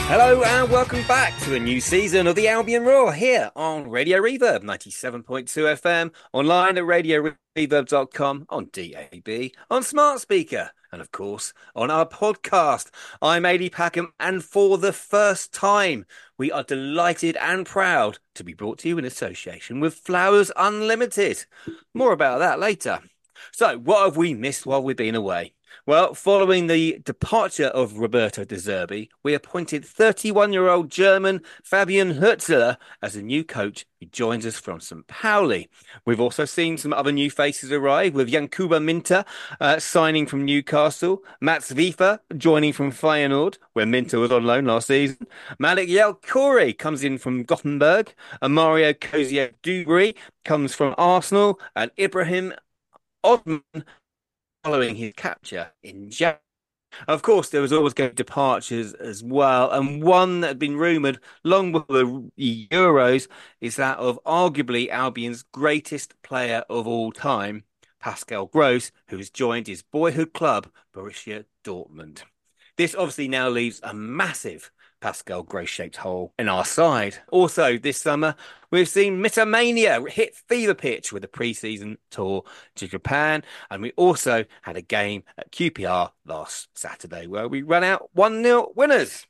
Hello and welcome back to a new season of the Albion Roar here on Radio Reverb 97.2 FM, online at radioreverb.com, on DAB, on smart speaker, and of course on our podcast. I'm Adi Packham, and for the first time, we are delighted and proud to be brought to you in association with Flowers Unlimited. More about that later. So, what have we missed while we've been away? Well, following the departure of Roberto De Zerbi, we appointed 31-year-old German Fabian Hürzeler as a new coach who joins us from St. Pauli. We've also seen some other new faces arrive, with Yankuba Minter signing from Newcastle, Mats Wife joining from Feyenoord, where Minter was on loan last season. Malik Yelkouri comes in from Gothenburg, and Mario Koscielny-Dubry comes from Arsenal, and Ibrahim Osman following his capture in January. Of course, there was always going to be departures as well, and one that had been rumoured long before the Euros is that of arguably Albion's greatest player of all time, Pascal Gross, who has joined his boyhood club, Borussia Dortmund. This obviously now leaves a massive Pascal Gross-shaped hole in our side. Also, this summer, we've seen Mythomania hit fever pitch with a pre-season tour to Japan, and we also had a game at QPR last Saturday where we ran out 1-0 winners.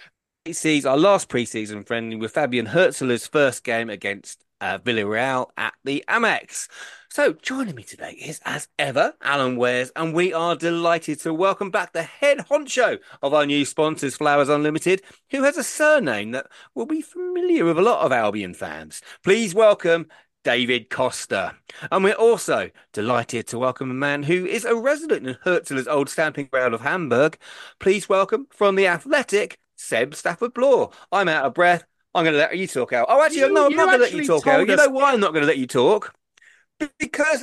It sees our last pre-season friendly with Fabian Hürzeler's first game against Villarreal at the Amex. So joining me today is, as ever, Alan Wares, and we are delighted to welcome back the head honcho of our new sponsors, Flowers Unlimited, who has a surname that will be familiar with a lot of Albion fans. Please welcome David Costa. And we're also delighted to welcome a man who is a resident in Hürzeler's old stamping ground of Hamburg. Please welcome, from the Athletic, Seb Stafford-Bloor. I'm out of breath. I'm going to let you talk out. Oh, actually, no, I'm not going to let you talk out. You know why I'm not going to let you talk? Because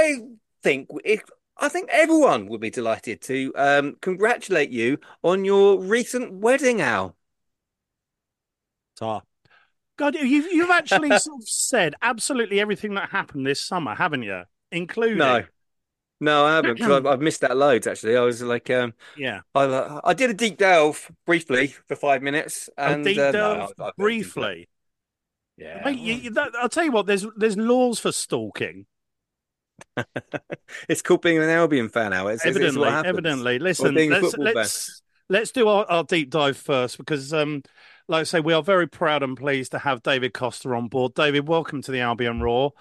I think everyone would be delighted to congratulate you on your recent wedding, Al. Ah, God, you've actually sort of said absolutely everything that happened this summer, haven't you? Including No, I haven't, because I've missed that loads. Actually, I was like, yeah, I did a deep delve briefly for 5 minutes, a and deep no, delve I've got a deep delve. briefly. Yeah, Mate, I'll tell you what. There's laws for stalking. it's called being an Albion fan, Al. It's what happens. Evidently. Or Listen, being a let's football fan. let's let's do our deep dive first because like I say, we are very proud and pleased to have David Costa on board. David, welcome to the Albion Roar.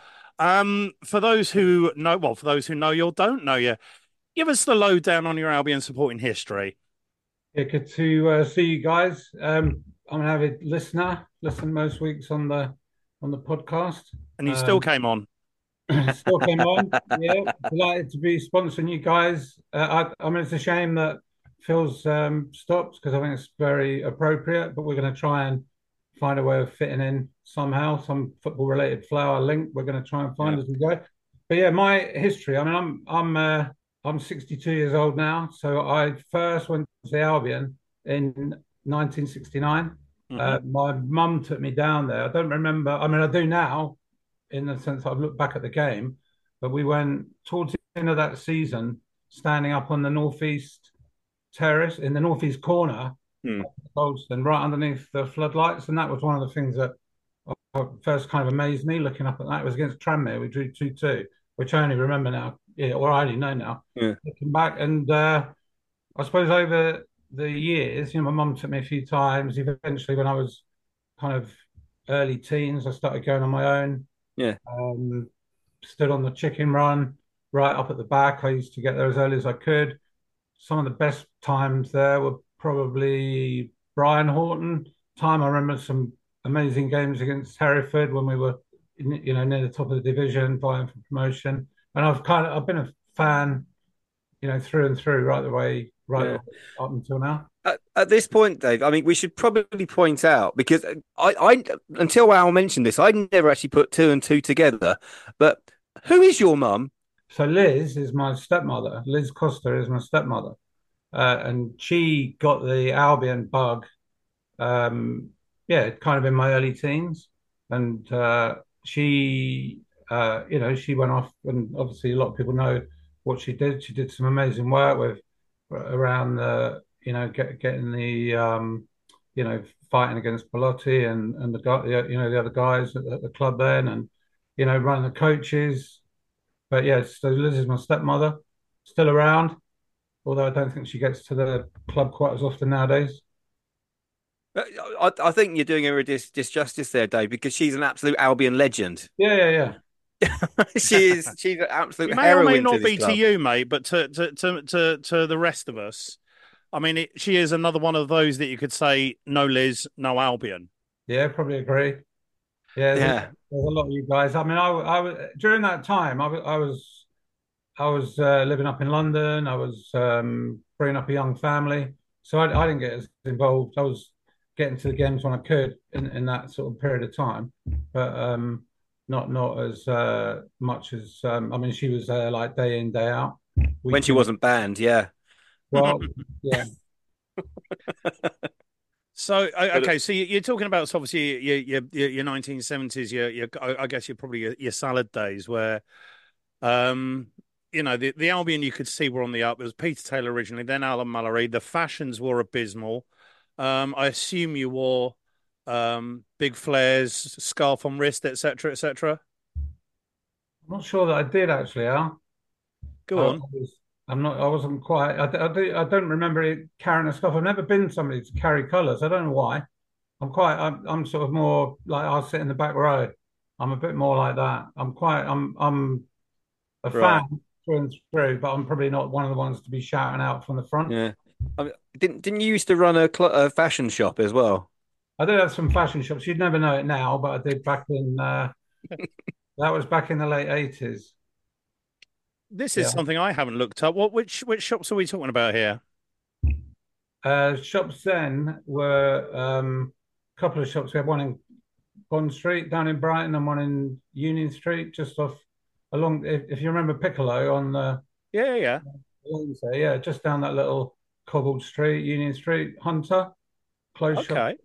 For those who know, well, for those who know you or don't know you, give us the lowdown on your Albion supporting history. Yeah, good to see you guys. I'm an avid listener. Listen most weeks on the podcast. And you still came on. Still came on. Yeah, delighted to be sponsoring you guys. I mean, it's a shame that Phil's stopped because I think it's very appropriate. But we're going to try and find a way of fitting in somehow some football-related flower link. We're going to try and find Yeah. as we go. But yeah, my history. I mean, I'm 62 years old now, so I first went to the Albion in 1969. My mum took me down there. I don't remember. I mean, I do now, in the sense I've looked back at the game, but we went towards the end of that season, standing up on the northeast terrace in the northeast corner, Hmm. and right underneath the floodlights, and that was one of the things that first kind of amazed me looking up at that. It was against Tranmere. We drew 2-2, which I only remember now. Yeah, or I only know now. Yeah. Looking back, and I suppose over the years, my mum took me a few times. Eventually, when I was kind of early teens, I started going on my own. Yeah. Stood on the chicken run right up at the back. I used to get there as early as I could. Some of the best times there were probably Brian Horton time. I remember some amazing games against Hereford when we were, near the top of the division, vying for promotion. And I've been a fan, through and through, right the way, Yeah. up until now. At this point, Dave, I mean, we should probably point out, because I until Al mentioned this, I never actually put two and two together. But who is your mum? So Liz is my stepmother. Liz Costa is my stepmother, and she got the Albion bug. Yeah, kind of in my early teens, and she went off, and obviously a lot of people know what she did. She did some amazing work with around the, getting the fighting against Belotti and the guy, the other guys at the club then, and running the coaches. But yeah, so Liz is my stepmother, still around, although I don't think she gets to the club quite as often nowadays. I think you're doing her a disjustice there, Dave, because she's an absolute Albion legend. Yeah, yeah, yeah. She's an absolute She may or may heroine to not this be to club. you, mate, but to the rest of us, I mean, she is another one of those that you could say, no Liz, no Albion. Yeah, probably agree. Yeah, Yeah. there's a lot of you guys. I mean, I was during that time. I was living up in London. I was bringing up a young family, so I didn't get as involved. I was getting to the games when I could in that sort of period of time, but not as much as I mean, she was there like day in day out, When week she in. wasn't banned, yeah. Well, yeah, So But okay, so you're talking about so obviously your 1970s, I guess you're probably your salad days where the Albion you could see were on the up. It was Peter Taylor originally, then Alan Mallory. The fashions were abysmal. I assume you wore big flares, scarf on wrist, etc., etc. I'm not sure that I did actually, Al. I, Go I on. was. I'm not. I wasn't quite. I don't remember it carrying a scarf. I've never been somebody to carry colours. I don't know why. I'm sort of more like I'll sit in the back row. I'm a bit more like that. I'm a fan right, through and through, but I'm probably not one of the ones to be shouting out from the front. yeah. I mean, didn't you used to run a fashion shop as well? I did have some fashion shops. You'd never know it now, but I did back in that was back in the late 80s. This is Yeah. something I haven't looked up. Which shops are we talking about here? Shops then were a couple of shops. We had one in Bond Street down in Brighton and one in Union Street, just off along. If you remember Piccolo on the Yeah, yeah. lanes there, yeah, just down that little cobbled street, Union Street, Hunter, closed shop. Okay.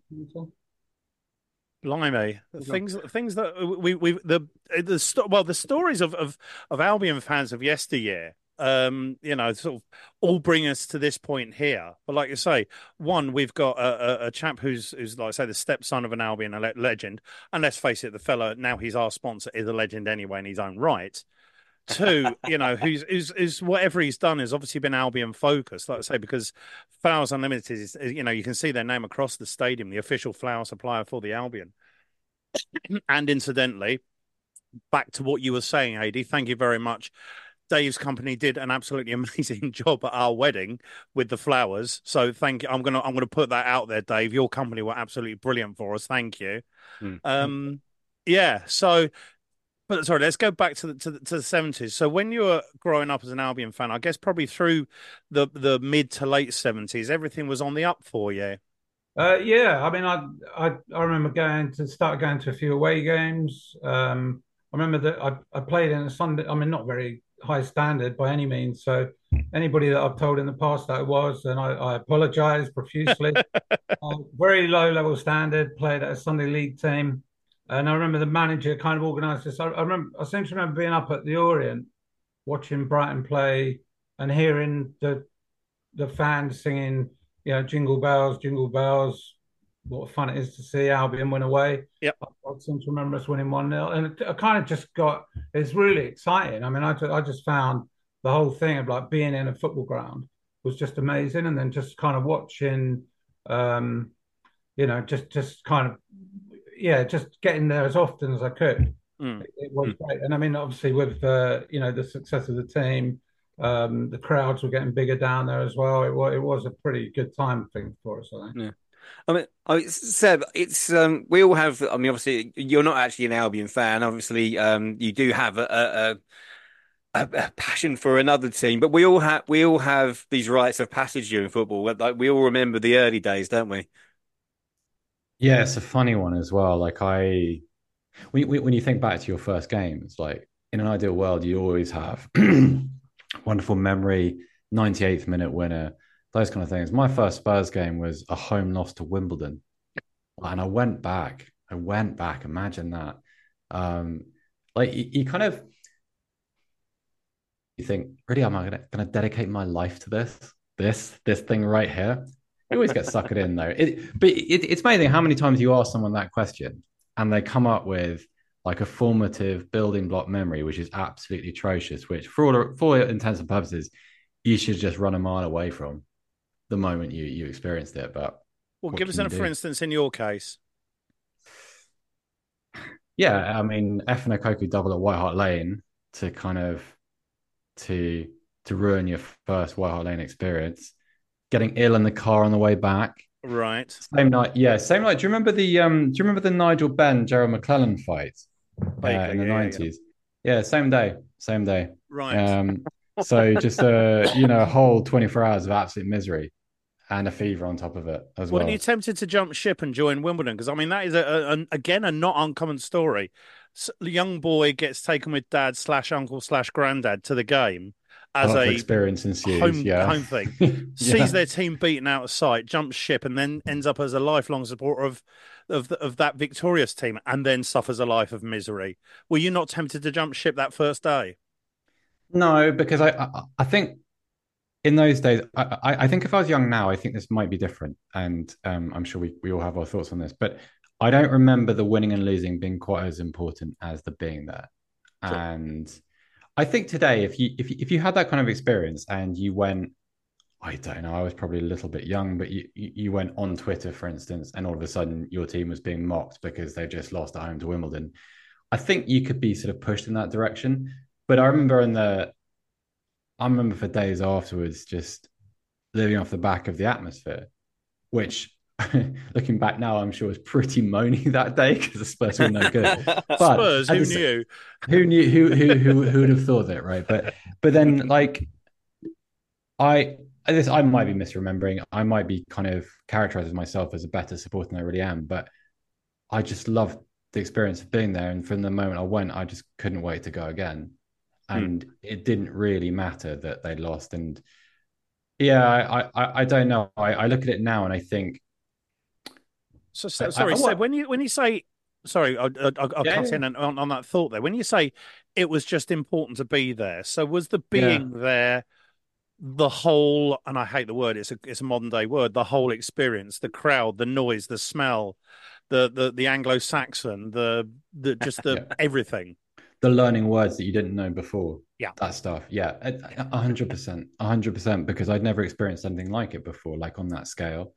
Blimey, things that we the stories of Albion fans of yesteryear, sort of all bring us to this point here. But like you say, one, we've got a chap who's like I say the stepson of an Albion legend, and let's face it, the fella now he's our sponsor is a legend anyway in his own right. Two, who's whatever he's done has obviously been Albion focused, like I say, because Flowers Unlimited is, you can see their name across the stadium, the official flower supplier for the Albion. And incidentally, back to what you were saying, AD, thank you very much. Dave's company did an absolutely amazing job at our wedding with the flowers. So thank you. I'm gonna put that out there, Dave. Your company were absolutely brilliant for us. Thank you. Mm. Yeah. So but sorry, let's go back to the 70s. So when you were growing up as an Albion fan, I guess probably through the mid to late 70s, everything was on the up for you. Yeah, I mean, I remember going to a few away games. I remember that I played in a Sunday. I mean, not very high standard by any means. So anybody that I've told in the past that it was, and I apologise profusely. Very low level standard. Played at a Sunday league team, and I remember the manager kind of organised this. I seem to remember being up at the Orient, watching Brighton play, and hearing the fans singing, jingle bells. What fun it is to see Albion win away. Yep. I seem to remember us winning 1-0. And I kind of just it's really exciting. I mean, I just found the whole thing of like being in a football ground was just amazing. And then just kind of watching, just kind of, yeah, just getting there as often as I could. Mm. It was great. And I mean, obviously, with the success of the team, the crowds were getting bigger down there as well. It was a pretty good time thing for us, I think. Yeah. Seb, it's we all have. I mean, obviously, you're not actually an Albion fan. Obviously, you do have a passion for another team, but we all have these rites of passage during football. Like we all remember the early days, don't we? Yeah, it's a funny one as well. Like when you think back to your first game, it's like in an ideal world, you always have wonderful memory, 98th minute winner, those kind of things. My first Spurs game was a home loss to Wimbledon, and I went back. Imagine that. Like you kind of you think, really, am I gonna dedicate my life to this thing right here? They always get suckered in though. It's amazing how many times you ask someone that question and they come up with like a formative building block memory, which is absolutely atrocious. Which, for all intents and purposes, you should just run a mile away from the moment you experienced it. But Well, what give us can you for do? instance, in your case. Yeah, I mean, F and a Koku double at White Hart Lane to kind of to to ruin your first White Hart Lane experience. Getting ill in the car on the way back. Right. Same night, yeah, same night. Do you remember the Nigel Benn Gerald McClellan fight Vaguely, in the yeah. 90s? Yeah, same day, same day. Right. So just a whole 24 hours of absolute misery and a fever on top of it as Were you well. tempted to jump ship and join Wimbledon? Because I mean, that is again a not uncommon story. A young boy gets taken with dad slash uncle slash granddad to the game as Love a experience ensues, yeah. home thing, Yeah. sees their team beaten out of sight, jumps ship, and then ends up as a lifelong supporter of that victorious team, and then suffers a life of misery. Were you not tempted to jump ship that first day? No, because I think in those days, I think if I was young now, I think this might be different. And I'm sure we all have our thoughts on this, but I don't remember the winning and losing being quite as important as the being there. Sure. And I think today, if you had that kind of experience and you went, I don't know, I was probably a little bit young, but you went on Twitter, for instance, and all of a sudden your team was being mocked because they just lost at home to Wimbledon. I think you could be sort of pushed in that direction. But I remember for days afterwards just living off the back of the atmosphere, which looking back now, I'm sure was pretty moany that day because the Spurs were no good. But Spurs, who knew? who knew who would have thought it, right? But then like I might be misremembering. I might be kind of characterizing myself as a better supporter than I really am, but I just loved the experience of being there. And from the moment I went, I just couldn't wait to go again. And it didn't really matter that they lost. And yeah, I don't know. I look at it now and I think, Sorry, Seb, when you say, sorry, I'll yeah, cut in on that thought there. When you say it was just important to be there, so was the being there the whole, and I hate the word, it's a modern day word, the whole experience, the crowd, the noise, the smell, the Anglo-Saxon, the just the everything. the learning words that you didn't know before. Yeah. That stuff. Yeah. 100%. Because I'd never experienced anything like it before, like on that scale.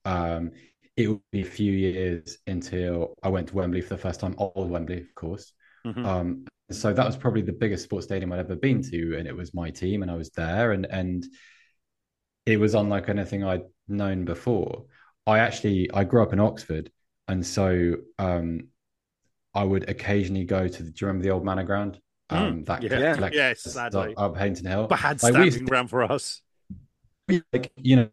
It would be a few years until I went to Wembley for the first time, old Wembley, of course. So that was probably the biggest sports stadium I'd ever been to, and it was my team, and I was there, and it was unlike anything I'd known before. I grew up in Oxford, and so I would occasionally go to do you remember the old Manor Ground? Yes, sadly. Up Hainton Hill. Bad stamping ground for us. Like,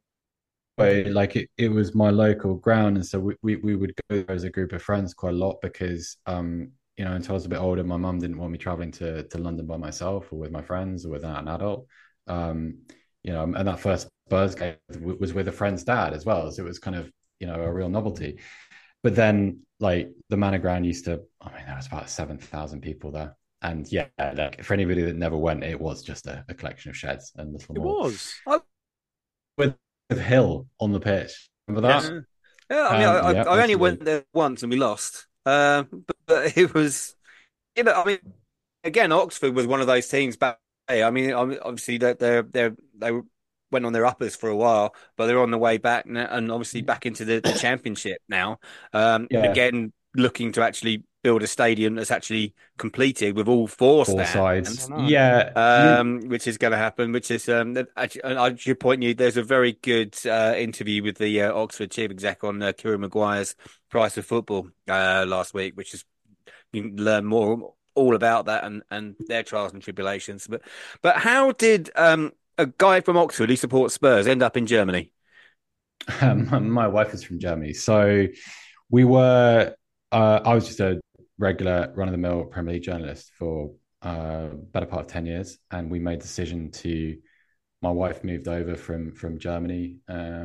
like it was my local ground, and so we would go there as a group of friends quite a lot because until I was a bit older, my mum didn't want me traveling to London by myself or with my friends or without an adult. And that first Spurs game was with a friend's dad as well, so it was kind of a real novelty. But then, like the Manor Ground there was about 7,000 people there, and yeah, like for anybody that never went, it was just a collection of sheds and little. It was with Hill on the pitch. Remember that? Yes. Yeah, I only went there once and we lost. But it was, again, Oxford was one of those teams back. I mean, obviously they went on their uppers for a while, but they're on the way back now, and obviously back into the championship now. Again, looking to actually build a stadium that's actually completed with all four sides. Which is going to happen. Which is actually, I should point you. There's a very good interview with the Oxford chief exec on Kieran Maguire's Price of Football last week, which is you can learn more all about that and their trials and tribulations. But how did a guy from Oxford who supports Spurs end up in Germany? My wife is from Germany, so we were. I was just a regular run-of-the-mill Premier League journalist for better part of 10 years, and we made the decision to. My wife moved over from Germany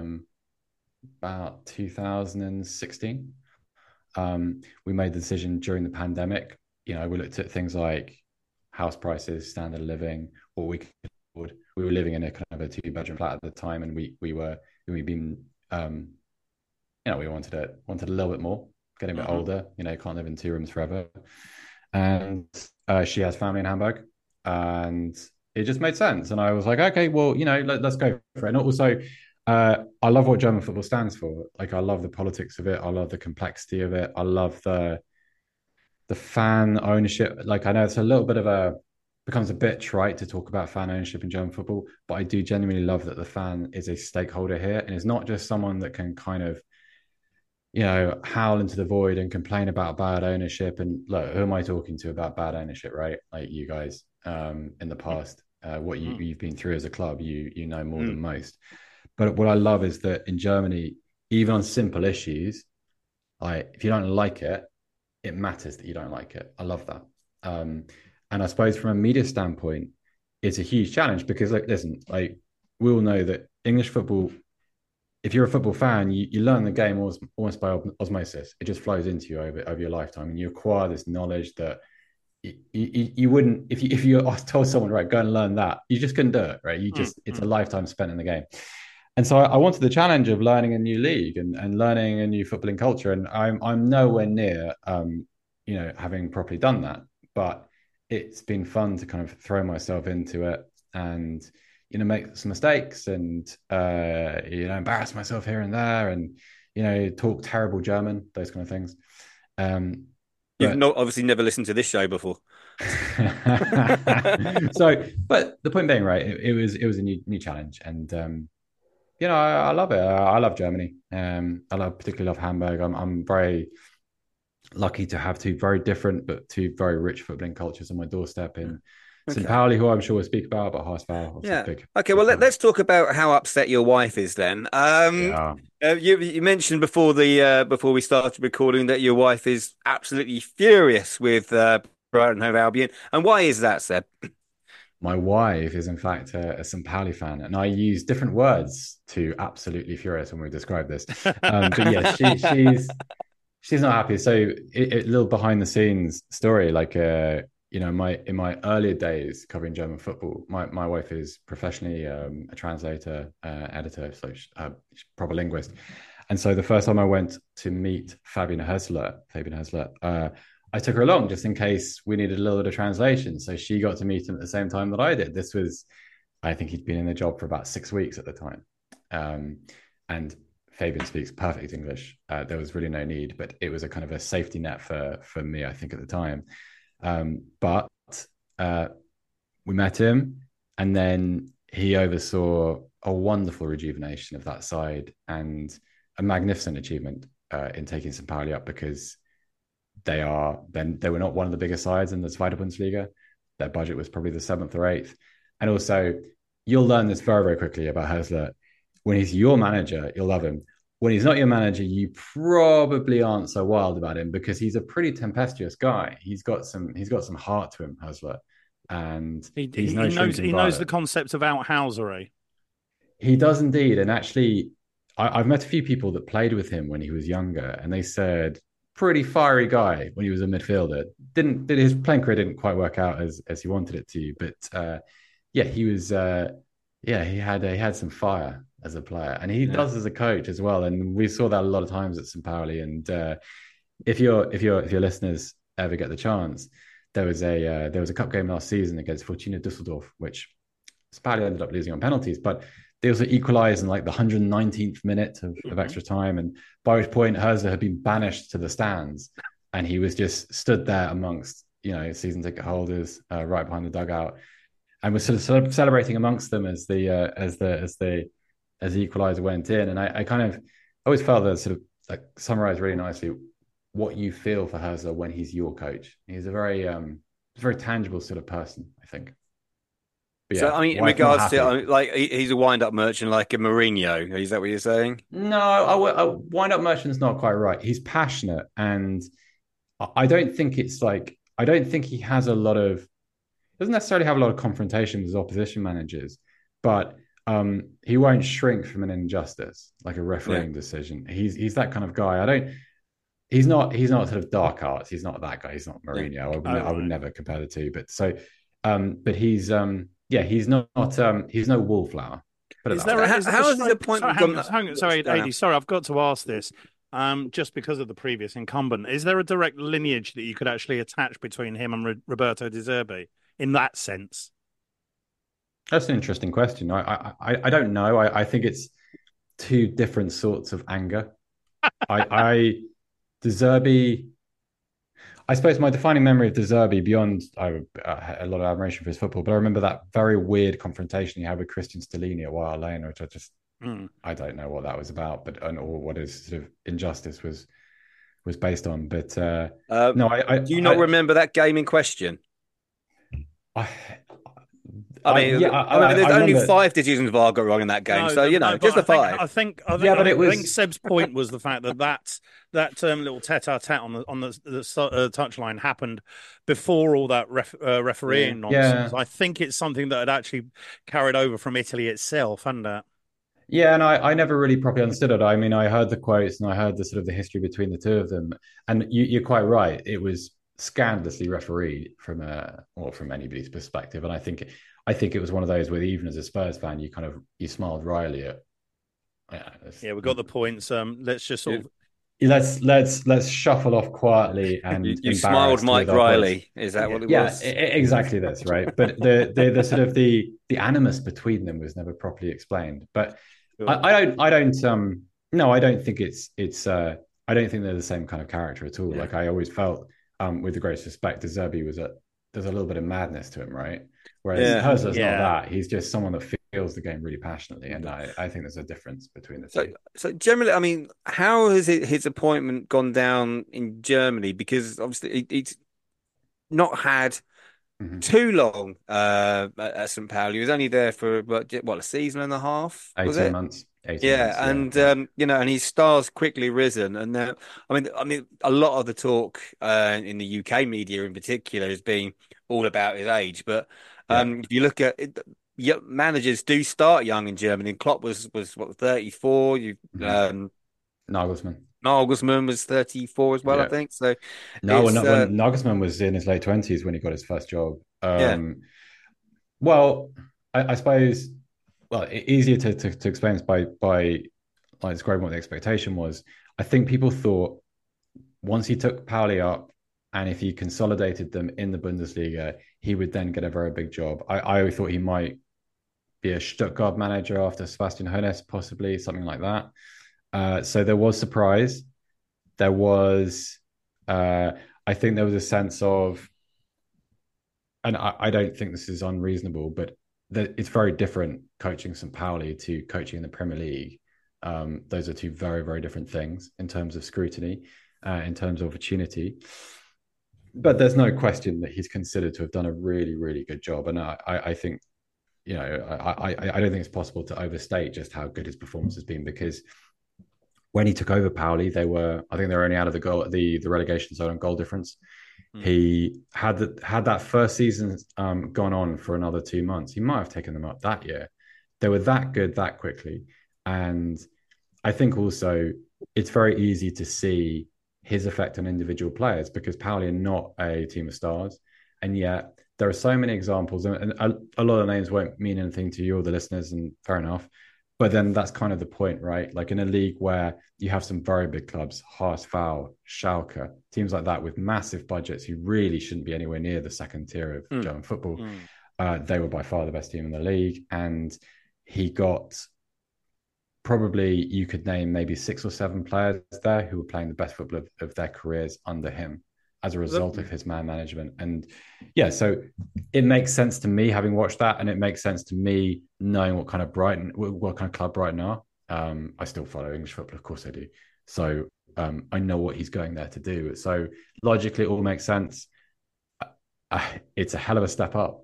about 2016. We made the decision during the pandemic. We looked at things like house prices, standard of living, what we could afford. We were living in a kind of a 2-bedroom flat at the time, and we'd been We wanted a little bit more, getting a bit older. Can't live in 2 rooms forever. And she has family in Hamburg, and it just made sense. And I was like, okay, well, let's go for it. And also, I love what German football stands for. Like, I love the politics of it. I love the complexity of it. I love the fan ownership. Like, I know it's a little bit becomes a bit trite to talk about fan ownership in German football, but I do genuinely love that the fan is a stakeholder here, and it's not just someone that can kind of howl into the void and complain about bad ownership. And look, who am I talking to about bad ownership, right? Like, you guys, in the past, what you've been through as a club, you know more than most. But what I love is that in Germany, even on simple issues, like, if you don't like it, it matters that you don't like it. I love that. And I suppose from a media standpoint, it's a huge challenge because, like, listen, like, we all know that English football, if you're a football fan, you learn the game almost by osmosis. It just flows into you over your lifetime, and you acquire this knowledge that you wouldn't, if you told someone, right, go and learn that, you just couldn't do it, right? It's a lifetime spent in the game. And so I wanted the challenge of learning a new league and learning a new footballing culture. And I'm nowhere near, having properly done that, but it's been fun to kind of throw myself into it and, make some mistakes and, embarrass myself here and there and, talk terrible German, those kind of things. You've obviously never listened to this show before. So, but the point being, right, it was a new challenge. And, I love it. I love Germany. Particularly love Hamburg. I'm very lucky to have two very different but two very rich footballing cultures on my doorstep in St. Pauli, who I'm sure we'll speak about, but Haasval. Yeah. Okay. Well, let's talk about how upset your wife is then. You mentioned before we started recording that your wife is absolutely furious with Brighton Hove Albion, and why is that, Seb? My wife is, in fact, a St. Pauli fan, and I use different words to absolutely furious when we describe this. But yeah, she's not happy. So, a little behind the scenes story, like, in my earlier days covering German football, my wife is professionally a translator, editor, so she's a proper linguist. And so the first time I went to meet Fabian Hessler, I took her along just in case we needed a little bit of translation. So she got to meet him at the same time that I did. I think he'd been in the job for about 6 weeks at the time. And Fabian speaks perfect English. There was really no need, but it was a kind of a safety net for me, I think, at the time. But we met him, and then he oversaw a wonderful rejuvenation of that side and a magnificent achievement in taking St. Pauli up, because they were not one of the biggest sides in the Zweite Bundesliga. Their budget was probably the 7th or 8th. And also, you'll learn this very, very quickly about Hessler. When he's your manager, you'll love him. When he's not your manager, you probably aren't so wild about him, because he's a pretty tempestuous guy. He's got some heart to him, Hessler, and he knows the concept of outhousery. He does indeed. And actually, I've met a few people that played with him when he was younger, and they said, pretty fiery guy when he was a midfielder. His playing career didn't quite work out as he wanted it to, but he was he had some fire as a player, and he does as a coach as well. And we saw that a lot of times at St. Pauli. And if your listeners ever get the chance, there was a cup game last season against Fortuna Düsseldorf, which St. Pauli ended up losing on penalties, but they also equalised in like the 119th minute of extra time, and by which point Hessler had been banished to the stands, and he was just stood there amongst season ticket holders right behind the dugout, and was sort of celebrating amongst them as the equaliser went in. And I kind of always felt that sort of like summarised really nicely what you feel for Hessler when he's your coach. He's a very tangible sort of person, I think. Yeah, so, I mean, in regards to, like, he's a wind-up merchant like a Mourinho. Is that what you're saying? No, a wind-up merchant's not quite right. He's passionate, and I don't think he doesn't necessarily have a lot of confrontation with his opposition managers, but he won't shrink from an injustice, like a refereeing decision. He's that kind of guy. He's not sort of dark arts. He's not that guy. He's not Mourinho. I would never compare the two. But so, but he's no wallflower. Put it Is that there way. a, is there a How has his strike- appointment sorry, gone? sorry, Go now. AD, sorry, I've got to ask this. Just because of the previous incumbent, is there a direct lineage that you could actually attach between him and Roberto De Zerbi in that sense? That's an interesting question. I don't know. I think it's two different sorts of anger. De Zerbi. I suppose my defining memory of De Zerbi, beyond a lot of admiration for his football, but I remember that very weird confrontation he had with Christian Stellini at White Hart Lane, which I don't know what that was about, but or what his sort of injustice was based on. But no, do you not remember that game in question? I mean, there's only 5 decisions VAR got wrong in that game, so just a 5. I think Seb's point was the fact that little tete-a-tete on the touchline happened before all that refereeing nonsense. I think it's something that had actually carried over from Italy itself, hadn't it? Yeah, and I never really properly understood it. I mean, I heard the quotes and I heard the sort of the history between the two of them, and you're quite right. It was scandalously refereed from anybody's perspective, and I think it was one of those where even as a Spurs fan, you smiled wryly at. Yeah, we got the points. Let's just sort of let's shuffle off quietly and you smiled, Mike Riley. Is that what it was? Yeah, exactly this, right? But the sort of the animus between them was never properly explained. But I don't think I don't think they're the same kind of character at all. Yeah. Like I always felt, with the greatest respect, De Zerbi there's a little bit of madness to him, right? Whereas Herzog's not that. He's just someone that feels the game really passionately, and I think there's a difference between the two. So generally, I mean, how has his appointment gone down in Germany? Because obviously he's not had too long at St. Pauli. He was only there for a season and a half? 18 months. 18 months, and his star's quickly risen. And I mean, a lot of the talk in the UK media in particular has been all about his age. But if you look at it, managers do start young in Germany. Klopp was 34. Nagelsmann was 34 as well, I think. So when Nagelsmann was in his late 20s when he got his first job. Well, I suppose. Well, easier to explain this by like describing what the expectation was. I think people thought once he took Pauli up and if he consolidated them in the Bundesliga, he would then get a very big job. I thought he might be a Stuttgart manager after Sebastian Hoeneß, possibly something like that. So there was surprise. There was, I think there was a sense of, and I don't think this is unreasonable, but it's very different coaching St. Pauli to coaching in the Premier League. Those are two very, very different things in terms of scrutiny, in terms of opportunity. But there's no question that he's considered to have done a really, really good job. And I think, I don't think it's possible to overstate just how good his performance has been, because when he took over Pauli, they were only out of the relegation zone on goal difference. He had that first season gone on for another 2 months, he might have taken them up that year. They were that good that quickly. And I think also it's very easy to see his effect on individual players, because Pauli are not a team of stars. And yet there are so many examples, and a lot of names won't mean anything to you or the listeners, and fair enough. But then that's kind of the point, right? Like in a league where you have some very big clubs, HSV, Schalke, teams like that with massive budgets who really shouldn't be anywhere near the second tier of German football. They were by far the best team in the league. And he got probably, you could name maybe 6 or 7 players there who were playing the best football of their careers under him as a result of his man management. And so it makes sense to me having watched that, and it makes sense to me knowing what kind of club Brighton are. I still follow English football, of course I do. So I know what he's going there to do. So logically, it all makes sense. It's a hell of a step up,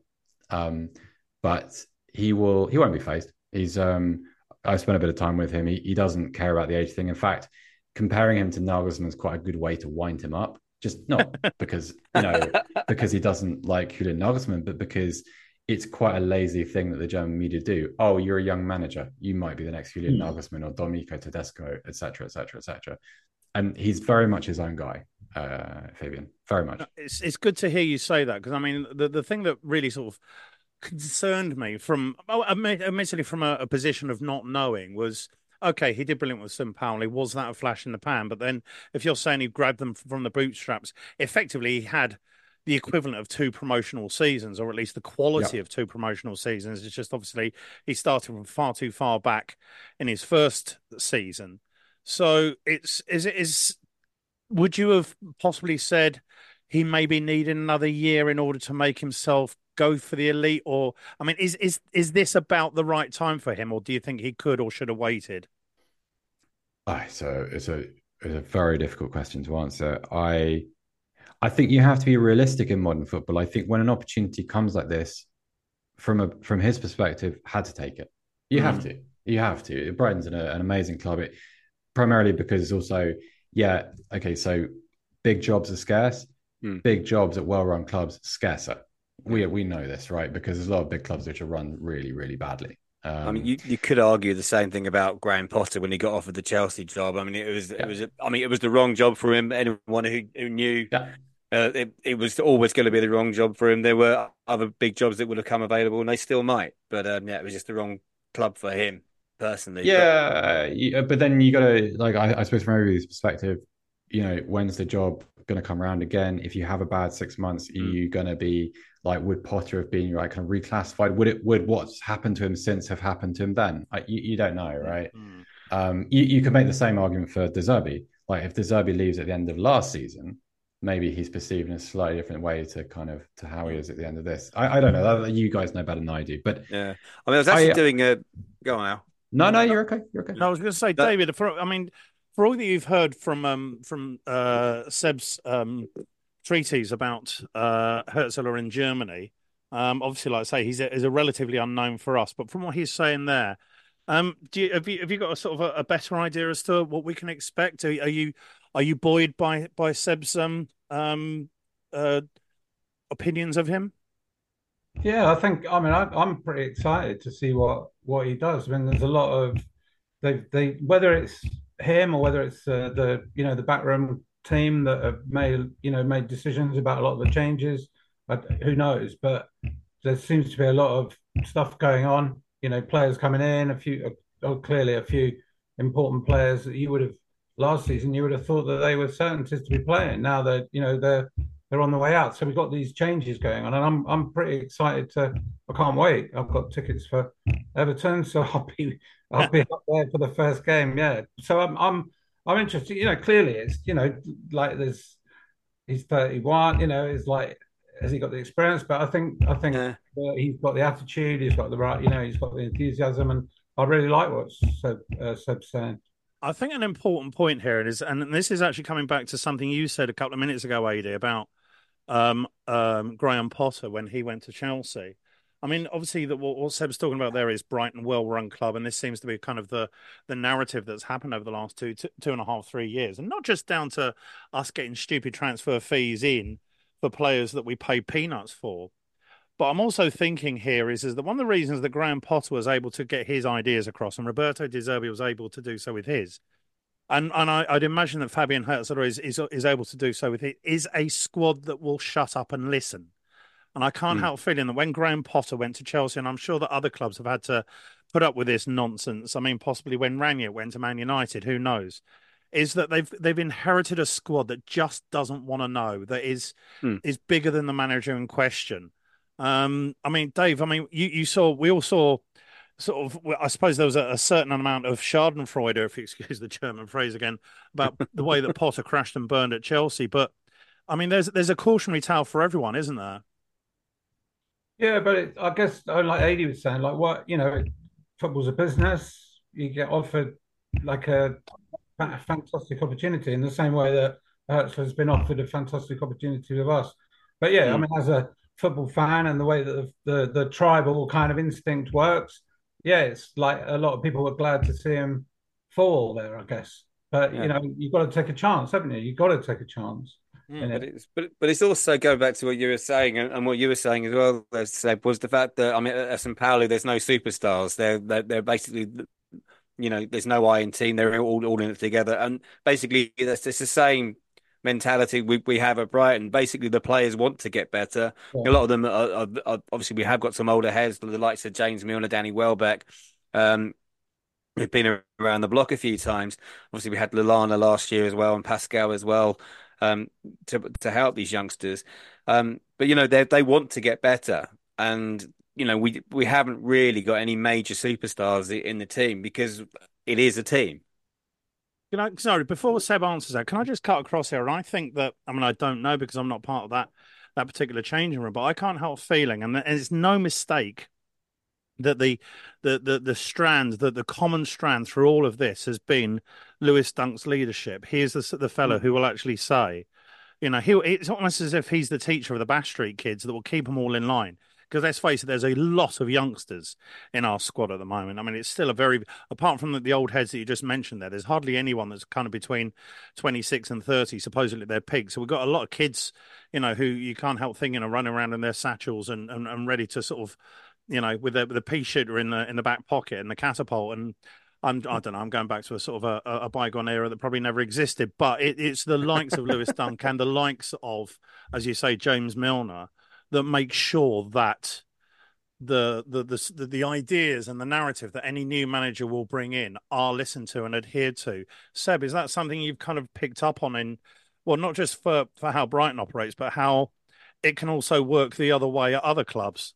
but he won't be phased. I've spent a bit of time with him. He doesn't care about the age thing. In fact, comparing him to Nagelsmann is quite a good way to wind him up. Just not because because he doesn't like Julian Nagelsmann, but because it's quite a lazy thing that the German media do. Oh, you're a young manager. You might be the next Julian Nagelsmann or Domenico Tedesco, etc., etc., etc. And he's very much his own guy, Fabian. Very much. It's good to hear you say that, because I mean the thing that really sort of concerned me admittedly from a position of not knowing was, okay, he did brilliant with St. Pauli. Was that a flash in the pan? But then if you're saying he grabbed them from the bootstraps, effectively he had the equivalent of two promotional seasons, or at least the quality of two promotional seasons. It's just obviously he started from far too far back in his first season. So would you have possibly said he maybe needed another year in order to make himself go for the elite? Or, I mean, is this about the right time for him, or do you think he could or should have waited? So it's a very difficult question to answer. I think you have to be realistic in modern football. I think when an opportunity comes like this, from his perspective, had to take it. You have to. You have to. Brighton's an amazing club. Primarily because it's also, so big jobs are scarce. Big jobs at well-run clubs scarcer. We know this, right? Because there's a lot of big clubs which are run really, really badly. I mean, you could argue the same thing about Graham Potter when he got offered the Chelsea job. I mean, it was the wrong job for him. Anyone who knew it was always going to be the wrong job for him. There were other big jobs that would have come available, and they still might. But it was just the wrong club for him personally. But then you got to, like, I suppose from everybody's perspective, when's the job going to come around again? If you have a bad 6 months, are you going to be like, would Potter have been kind of reclassified? Would what's happened to him since have happened to him then? You don't know, right? You could make the same argument for De Zerbi. Like, if De Zerbi leaves at the end of last season, maybe he's perceived in a slightly different way to how he is at the end of this. I don't know. You guys know better than I do. But yeah, I mean, I was actually doing a. Go on now. No, you're okay. You're okay. No, I was going to say, David. For all that you've heard from Seb's treatise about Hertzler in Germany, obviously, like I say, he's a relatively unknown for us. But from what he's saying there, have you got a sort of a better idea as to what we can expect? Are you buoyed by Seb's opinions of him? Yeah, I'm pretty excited to see what he does. I mean, there's a lot of they whether it's him or whether it's the backroom team that have made decisions about a lot of the changes. Who knows? But there seems to be a lot of stuff going on. Players coming in, clearly a few important players that you would have last season. You would have thought that they were certainties to be playing. Now they're on the way out. So we've got these changes going on, and I'm pretty excited I can't wait. I've got tickets for Everton, so I'll be up there for the first game. Yeah. So I'm interested. Clearly it's like he's 31. It's like, has he got the experience? But I think he's got the attitude. He's got the right. He's got the enthusiasm, and I really like what Seb's saying. I think an important point here is, and this is actually coming back to something you said a couple of minutes ago, AD, about Graham Potter when he went to Chelsea. I mean, obviously, what Seb's talking about there is Brighton, well-run club, and this seems to be kind of the narrative that's happened over the last 2.5, 3 years, and not just down to us getting stupid transfer fees in for players that we pay peanuts for. But I'm also thinking here is that one of the reasons that Graham Potter was able to get his ideas across, and Roberto De Zerbi was able to do so with his, and I'd imagine that Fabian Hertzler is able to do so with it, is a squad that will shut up and listen. And I can't help feeling that when Graham Potter went to Chelsea, and I'm sure that other clubs have had to put up with this nonsense. I mean, possibly when Ranieri went to Man United, who knows? Is that they've inherited a squad that just doesn't want to know, that is bigger than the manager in question. I mean, Dave, we all saw sort of, I suppose there was a certain amount of schadenfreude, if you excuse the German phrase again, about the way that Potter crashed and burned at Chelsea. But I mean, there's a cautionary tale for everyone, isn't there? Yeah, but I guess, like Adi was saying, like, football's a business. You get offered like a fantastic opportunity in the same way that Hertzler's been offered a fantastic opportunity with us. But yeah, I mean, as a football fan and the way that the tribal kind of instinct works, yeah, it's like a lot of people were glad to see him fall there, I guess. But you've got to take a chance, haven't you? You've got to take a chance. But it's also going back to what you were saying, and what you were saying as well, Seb, was the fact that, I mean, at St. Pauli there's no superstars. They're basically, there's no I in team. They're all in it together, and basically it's the same mentality we have at Brighton. Basically, the players want to get better. A lot of them are obviously, we have got some older heads, the likes of James Milner, Danny Welbeck. We've been around the block a few times. Obviously, we had Lallana last year as well, and Pascal as well, to help these youngsters. But they want to get better, and we haven't really got any major superstars in the team because it is a team. Sorry, before Seb answers that, can I just cut across here? I think that, I don't know because I'm not part of that particular changing room, but I can't help feeling, and it's no mistake that the common strand through all of this has been Lewis Dunk's leadership. He is the fellow who will actually say, it's almost as if he's the teacher of the Bash Street kids that will keep them all in line. Because let's face it, there's a lot of youngsters in our squad at the moment. It's still apart from the old heads that you just mentioned there's hardly anyone that's kind of between 26 and 30, supposedly they're pigs. So we've got a lot of kids, who you can't help thinking are running around in their satchels and ready to sort of, with the pea shooter in the back pocket and the catapult. And I don't know, I'm going back to a sort of a bygone era that probably never existed. But it's the likes of Lewis Dunk and the likes of, as you say, James Milner, that make sure that the ideas and the narrative that any new manager will bring in are listened to and adhered to. Seb, is that something you've kind of picked up on not just for how Brighton operates, but how it can also work the other way at other clubs?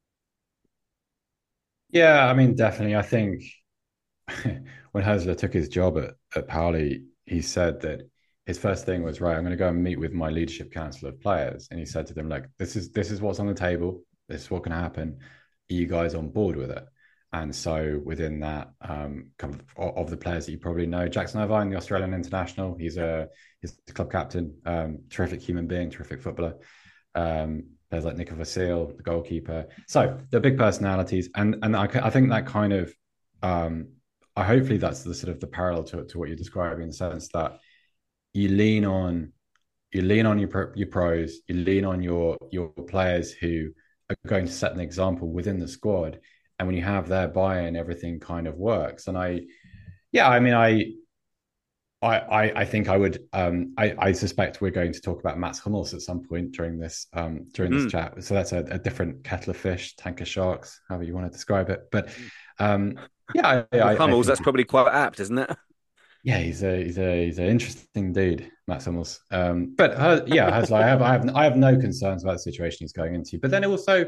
Yeah, definitely. I think when Hosler took his job at Pauli, he said that his first thing was, right, I'm going to go and meet with my leadership council of players. And he said to them, like, this is what's on the table. This is what can happen. Are you guys on board with it? And so within that, kind of the players that you probably know, Jackson Irvine, the Australian international, he's the club captain, terrific human being, terrific footballer. Players like Nico Vasil, the goalkeeper. So they're big personalities. And I think that kind of, hopefully that's the sort of the parallel to what you're describing, in the sense that you lean on your pros, you lean on your players who are going to set an example within the squad, and when you have their buy-in, everything kind of works. And I think I would. I suspect we're going to talk about Mats Hummels at some point during this this chat. So that's a different kettle of fish, tank of sharks, however you want to describe it. But Hummels, that's probably quite apt, isn't it? Yeah, he's an interesting dude, Mats Hummels. But Hosler, I have no concerns about the situation he's going into. But then also,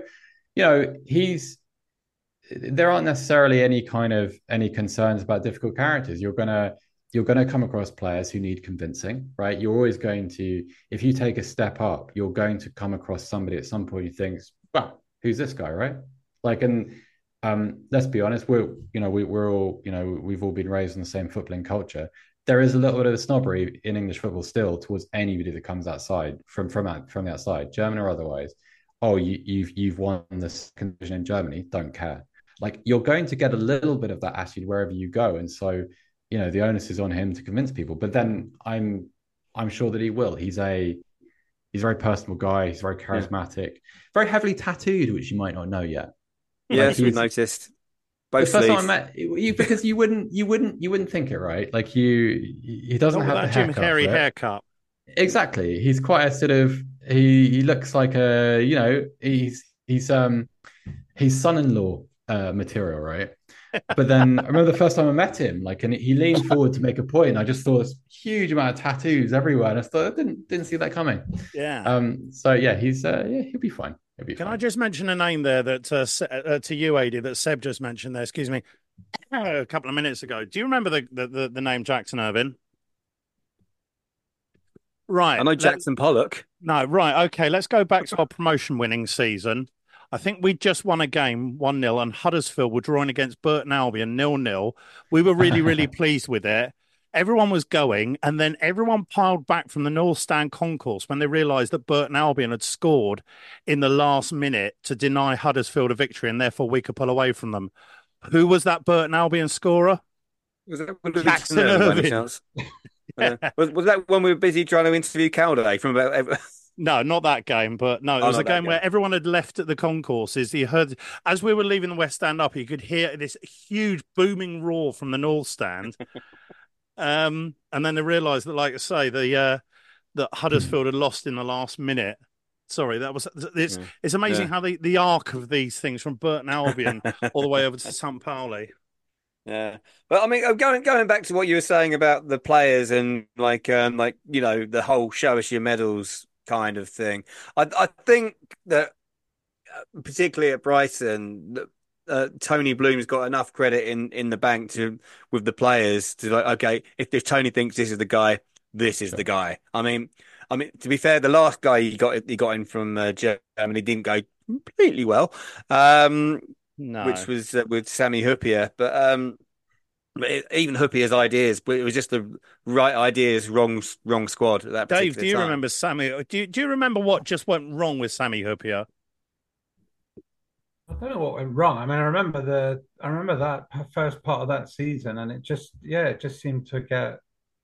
there aren't necessarily any concerns about difficult characters. You're gonna come across players who need convincing, right? You're always going to, if you take a step up, you're going to come across somebody at some point who thinks, well, who's this guy, right? Like, and let's be honest, we're all, we've all been raised in the same footballing culture. There is a little bit of a snobbery in English football still towards anybody that comes outside from the outside, German or otherwise. Oh, you've won the second division in Germany, don't care. Like, you're going to get a little bit of that attitude wherever you go, and so the onus is on him to convince people. But then I'm sure that he will. He's a very personal guy. He's very charismatic, very heavily tattooed, which you might not know yet. Yes, we've noticed. Both the first sleeves. time I met you, because you wouldn't think it, right? Like, he doesn't have the Jim Carrey haircut. Exactly. He's quite a sort of, he looks like he's son-in-law material, right? But then I remember the first time I met him, like, and he leaned forward to make a point, and I just saw this huge amount of tattoos everywhere, and I thought I didn't see that coming. Yeah. So yeah, he'll be fine. Can I just mention a name there that to you, Adi, that Seb just mentioned there? Excuse me, a couple of minutes ago. Do you remember the name Jackson Irvine? Right. I know Jackson Pollock. No, right. Okay, let's go back to our promotion-winning season. I think we just won a game 1-0, and Huddersfield were drawing against Burton Albion 0-0. We were really, really pleased with it. Everyone was going, and then everyone piled back from the North Stand concourse when they realised that Burton Albion had scored in the last minute to deny Huddersfield a victory, and therefore we could pull away from them. Who was that Burton Albion scorer? Was that Jackson Irvine. Was that when we were busy trying to interview Calday from about... No, not that game, but no, it was a game where everyone had left at the concourses. You heard, as we were leaving the West Stand up, you could hear this huge booming roar from the North Stand. And then they realised that, like I say, the that Huddersfield had lost in the last minute. Sorry, it's Yeah. it's amazing Yeah. how the arc of these things from Burton Albion all the way over to St. Pauli. Yeah, but I mean, going back to what you were saying about the players and like the whole show us your medals kind of thing. I think that particularly at Brighton, Tony Bloom's got enough credit in the bank to with the players to like, okay, if Tony thinks this is the guy, this is the guy. I mean, to be fair, the last guy he got in from Germany didn't go completely well, No. which was with Sami Hyypiä, but even Hyypiä's ideas, but it was just the right ideas, wrong squad at that Dave, particular do you time. remember Sammy? Do you remember what just went wrong with Sami Hyypiä? I don't know what went wrong. I mean, I remember that first part of that season, and it just seemed to get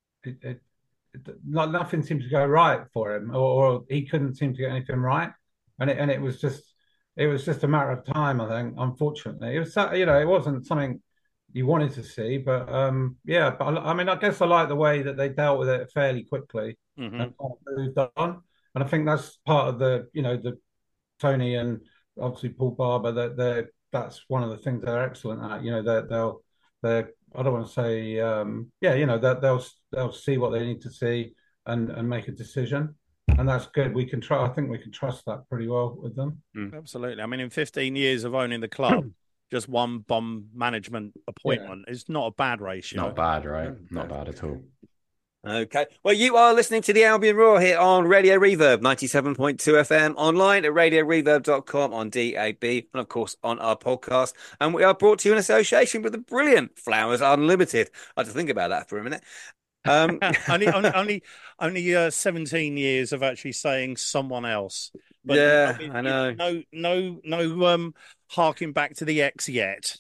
like nothing seemed to go right for him, or he couldn't seem to get anything right, and it was just a matter of time. I think, unfortunately, it was it wasn't something you wanted to see, but yeah. But I mean, I guess I like the way that they dealt with it fairly quickly Mm-hmm. and kind of moved on, and I think that's part of the Tony and obviously Paul Barber, that's one of the things they're excellent at. They're I don't want to say they'll see what they need to see and make a decision, and that's good. I think we can trust that pretty well with them. Absolutely. I mean, in 15 years of owning the club, just one bomb management appointment is not a bad ratio. Not bad, right? Not bad at all. Okay. Well, you are listening to the Albion Roar here on Radio Reverb 97.2 FM, online at radioreverb.com, on DAB, and of course on our podcast. And we are brought to you in association with the brilliant Flowers Unlimited. I had to think about that for a minute. Only 17 years of actually saying someone else. But, yeah, I mean, I know. No, harking back to the X yet.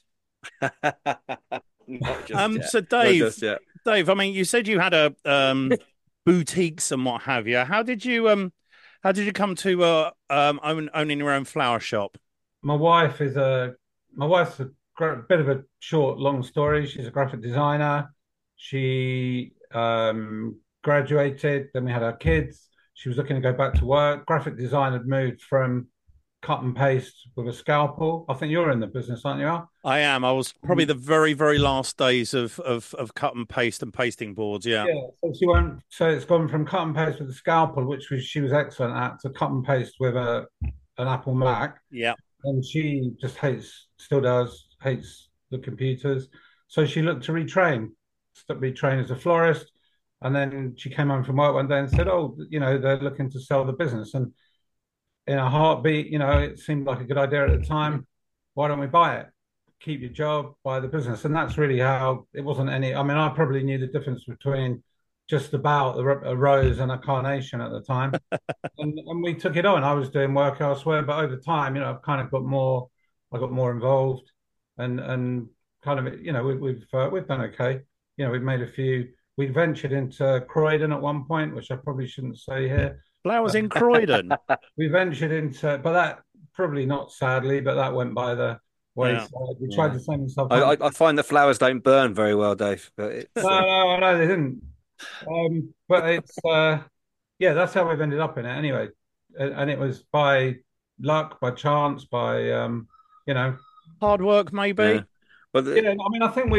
Not just yet. So Not Dave, just yet. Dave, I mean, you said you had a boutiques and what have you. How did you come to owning your own flower shop? My wife's a bit of a long story. She's a graphic designer. She graduated, then we had our kids. She was looking to go back to work. Graphic design had moved from cut and paste with a scalpel. I think you're in the business, aren't you, Al? I am. I was probably the very, very last days of cut and paste and pasting boards. Yeah. Yeah. So it's gone from cut and paste with a scalpel, she was excellent at, to cut and paste with an Apple Mac. Yeah. And she just hates the computers. So she looked to retrain as a florist. And then she came home from work one day and said, "Oh, they're looking to sell the business." And in a heartbeat, it seemed like a good idea at the time. Why don't we buy it? Keep your job, buy the business. And that's really how it wasn't any. I mean, I probably knew the difference between just about a rose and a carnation at the time. and we took it on. I was doing work elsewhere, but over time, I've kind of got more. I got more involved, and kind of, we've done okay. We've made a few. We ventured into Croydon at one point, which I probably shouldn't say here. Flowers in Croydon. We ventured into, but that probably not sadly, but that went by the wayside. We tried to send stuff. I find the flowers don't burn very well, Dave. But no, they didn't. But it's that's how we've ended up in it anyway. And it was by luck, by chance, by hard work, maybe. Yeah. But I mean, I think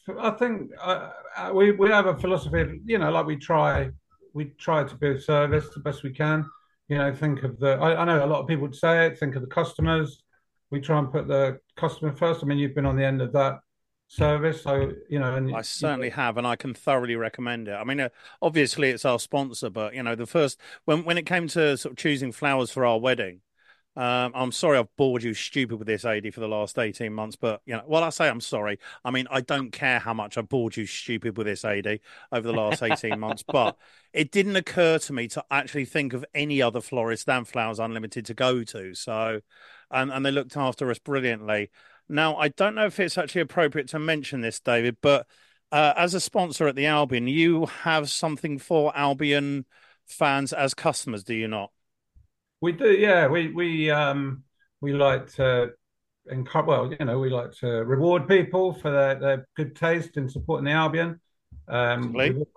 we have a philosophy of, like we try to be of service the best we can. Think of I know a lot of people would say it, think of the customers. We try and put the customer first. I mean, you've been on the end of that service, so and I certainly have, and I can thoroughly recommend it. I mean, obviously it's our sponsor, but the first when it came to sort of choosing flowers for our wedding, I'm sorry I've bored you stupid with this, AD, for the last 18 months, but I say I'm sorry. I mean, I don't care how much I bored you stupid with this, AD, over the last 18 months, but it didn't occur to me to actually think of any other florist than Flowers Unlimited to go to. So, and they looked after us brilliantly. Now, I don't know if it's actually appropriate to mention this, David, but as a sponsor at the Albion, you have something for Albion fans as customers, do you not? We do, yeah. We like to encourage. We like to reward people for their good taste in supporting the Albion.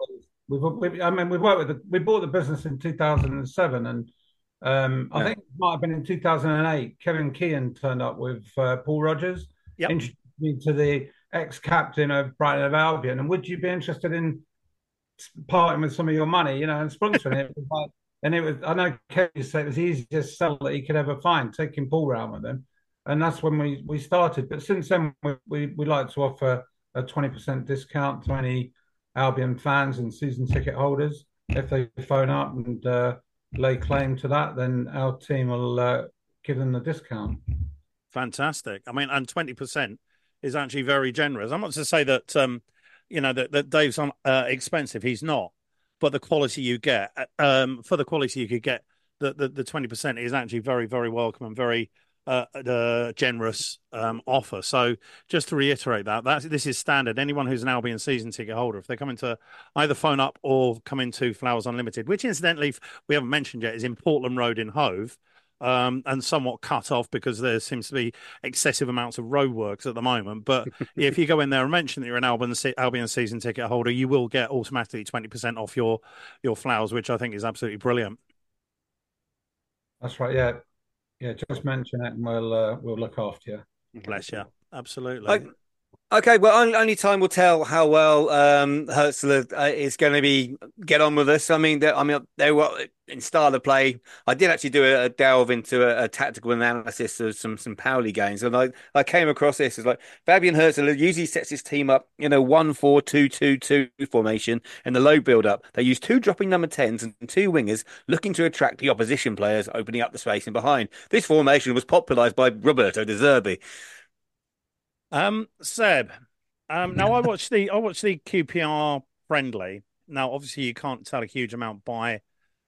we we bought the business in 2007, and I think it might have been in 2008. Kevin Keehan turned up with Paul Rogers, Yep. introduced me to the ex-captain of Brighton of Albion. And would you be interested in parting with some of your money, and sponsoring it? And it was, I know Kevin said it was the easiest sell that he could ever find, taking Paul round with him. And that's when we started. But since then, we like to offer a 20% discount to any Albion fans and season ticket holders. If they phone up and lay claim to that, then our team will give them the discount. Fantastic. I mean, and 20% is actually very generous. I'm not to say that that Dave's expensive. He's not, but the quality you get for the quality you could get, the 20% is actually very, very welcome and very generous offer. So just to reiterate this is standard. Anyone who's an Albion season ticket holder, if they come into either phone up or come into Flowers Unlimited, which incidentally we haven't mentioned yet, is in Portland Road in Hove. And somewhat cut off because there seems to be excessive amounts of roadworks at the moment. But if you go in there and mention that you're an Albion season ticket holder, you will get automatically 20% off your flowers, which I think is absolutely brilliant. That's right. Yeah. Just mention it, and we'll look after you. Bless you. Absolutely. Okay, well, only time will tell how well Hertzler is going to get on with us. I mean, they were in style of play. I did actually do a delve into a tactical analysis of some Pauli games, and I came across this. It's like Fabian Hertzler usually sets his team up in a 1-4-2-2-2 formation in the low build-up. They use 2 dropping number 10s and 2 wingers looking to attract the opposition players, opening up the space in behind. This formation was popularised by Roberto De Zerbi. Seb, now I watched the QPR friendly. Now, obviously, you can't tell a huge amount by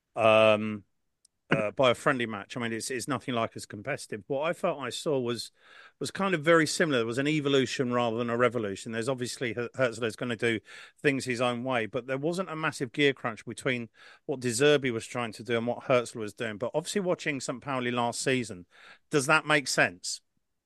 a friendly match. I mean, it's nothing like as competitive. What I felt I saw was kind of very similar. There was an evolution rather than a revolution. There's obviously Hertzler's going to do things his own way, but there wasn't a massive gear crunch between what De Zerbi was trying to do and what Hertzler was doing. But obviously, watching St. Pauli last season, does that make sense?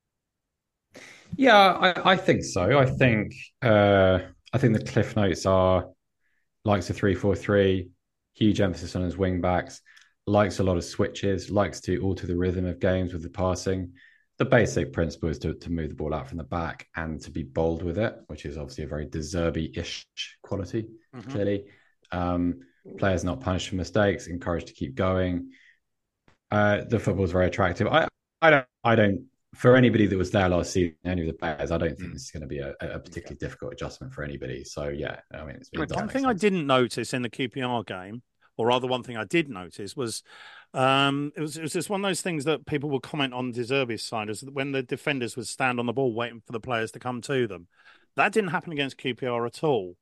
Yeah, I think so. I think the cliff notes are likes a 3-4-3, huge emphasis on his wing backs, likes a lot of switches, likes to alter the rhythm of games with the passing. The basic principle is to move the ball out from the back and to be bold with it, which is obviously a very De Zerbi-ish quality, clearly. Players not punished for mistakes, encouraged to keep going. The football is very attractive. I don't. For anybody that was there last season, any of the players, I don't think this is going to be a particularly difficult adjustment for anybody. So, yeah, I mean, one thing I didn't notice in the QPR game, or rather one thing I did notice was it was just one of those things that people would comment on De Zerbi's side, is that when the defenders would stand on the ball waiting for the players to come to them. That didn't happen against QPR at all.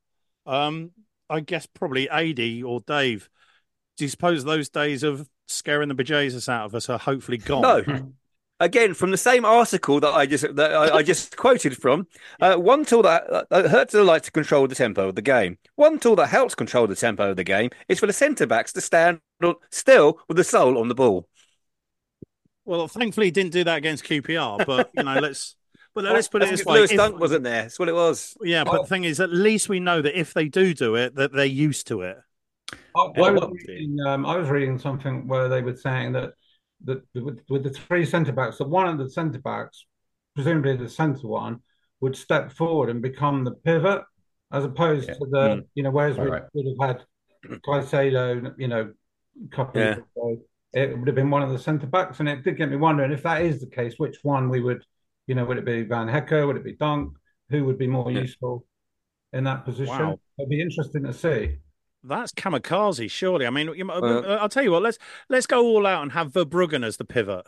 I guess probably AD or Dave, do you suppose those days of scaring the bejesus out of us are hopefully gone? No. Again, from the same article that I just quoted from, one tool that Hertzler likes to control the tempo of the game. One tool that helps control the tempo of the game is for the centre backs to stand still with the sole on the ball. Well, thankfully, he didn't do that against QPR. But let's put it this way: Lewis Dunk wasn't there. That's what it was. Yeah, but the thing is, at least we know that if they do it, that they're used to it. I was reading something where they were saying that with the 3 centre backs, that one of the centre backs, presumably the centre one, would step forward and become the pivot, as opposed to the whereas we would have had Caicedo, a couple of years ago, it would have been one of the centre backs, and it did get me wondering if that is the case, which one we would, would it be Van Hecke, would it be Dunk, who would be more useful in that position? Wow. It'd be interesting to see. That's kamikaze, surely. I mean, I'll tell you what. Let's go all out and have Verbruggen as the pivot.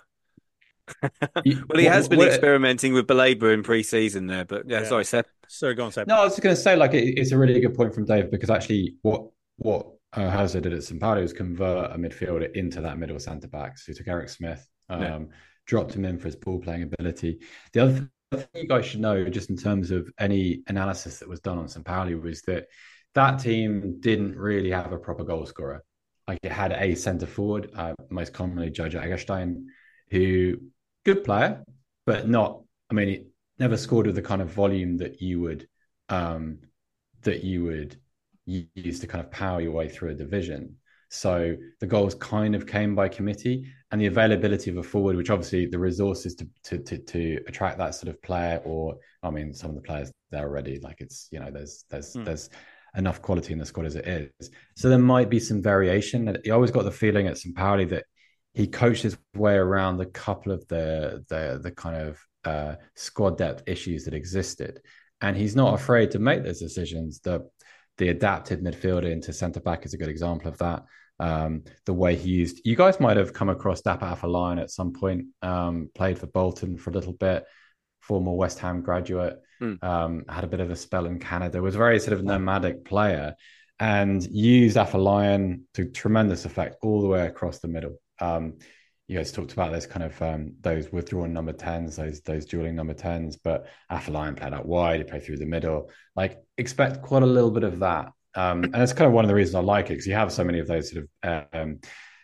Well, he has been experimenting with Baleba in pre-season there, but sorry, Seb. Sorry, go on, Seb. No, I was just going to say, it's a really good point from Dave, because actually, what Hazard did at St. Pauli was convert a midfielder into that middle centre back. So he took Eric Smith, dropped him in for his ball playing ability. The other thing you guys should know, just in terms of any analysis that was done on St. Pauli, was that team didn't really have a proper goal scorer. Like, it had a centre forward, most commonly Jojo Egerstein, who good player, but not. I mean, he never scored with the kind of volume that you would use to kind of power your way through a division. So the goals kind of came by committee, and the availability of a forward, which obviously the resources to attract that sort of player, or I mean, some of the players there already, like it's, you know, there's enough quality in the squad as it is. So there might be some variation. And you always got the feeling at St. Pauli that he coached his way around a couple of the kind of squad depth issues that existed, and he's not afraid to make those decisions. The adapted midfielder into centre back is a good example of that. The way he used, you guys might have come across Dapper Afolayan at some point. Played for Bolton for a little bit, former West Ham graduate. Had a bit of a spell in Canada. Was a very sort of nomadic player, and used Afolayan to tremendous effect all the way across the middle. You guys talked about this kind of those withdrawn number 10s, those dueling number 10s, but Afolayan played out wide, he played through the middle. Like, expect quite a little bit of that. And it's kind of one of the reasons I like it, because you have so many of those sort of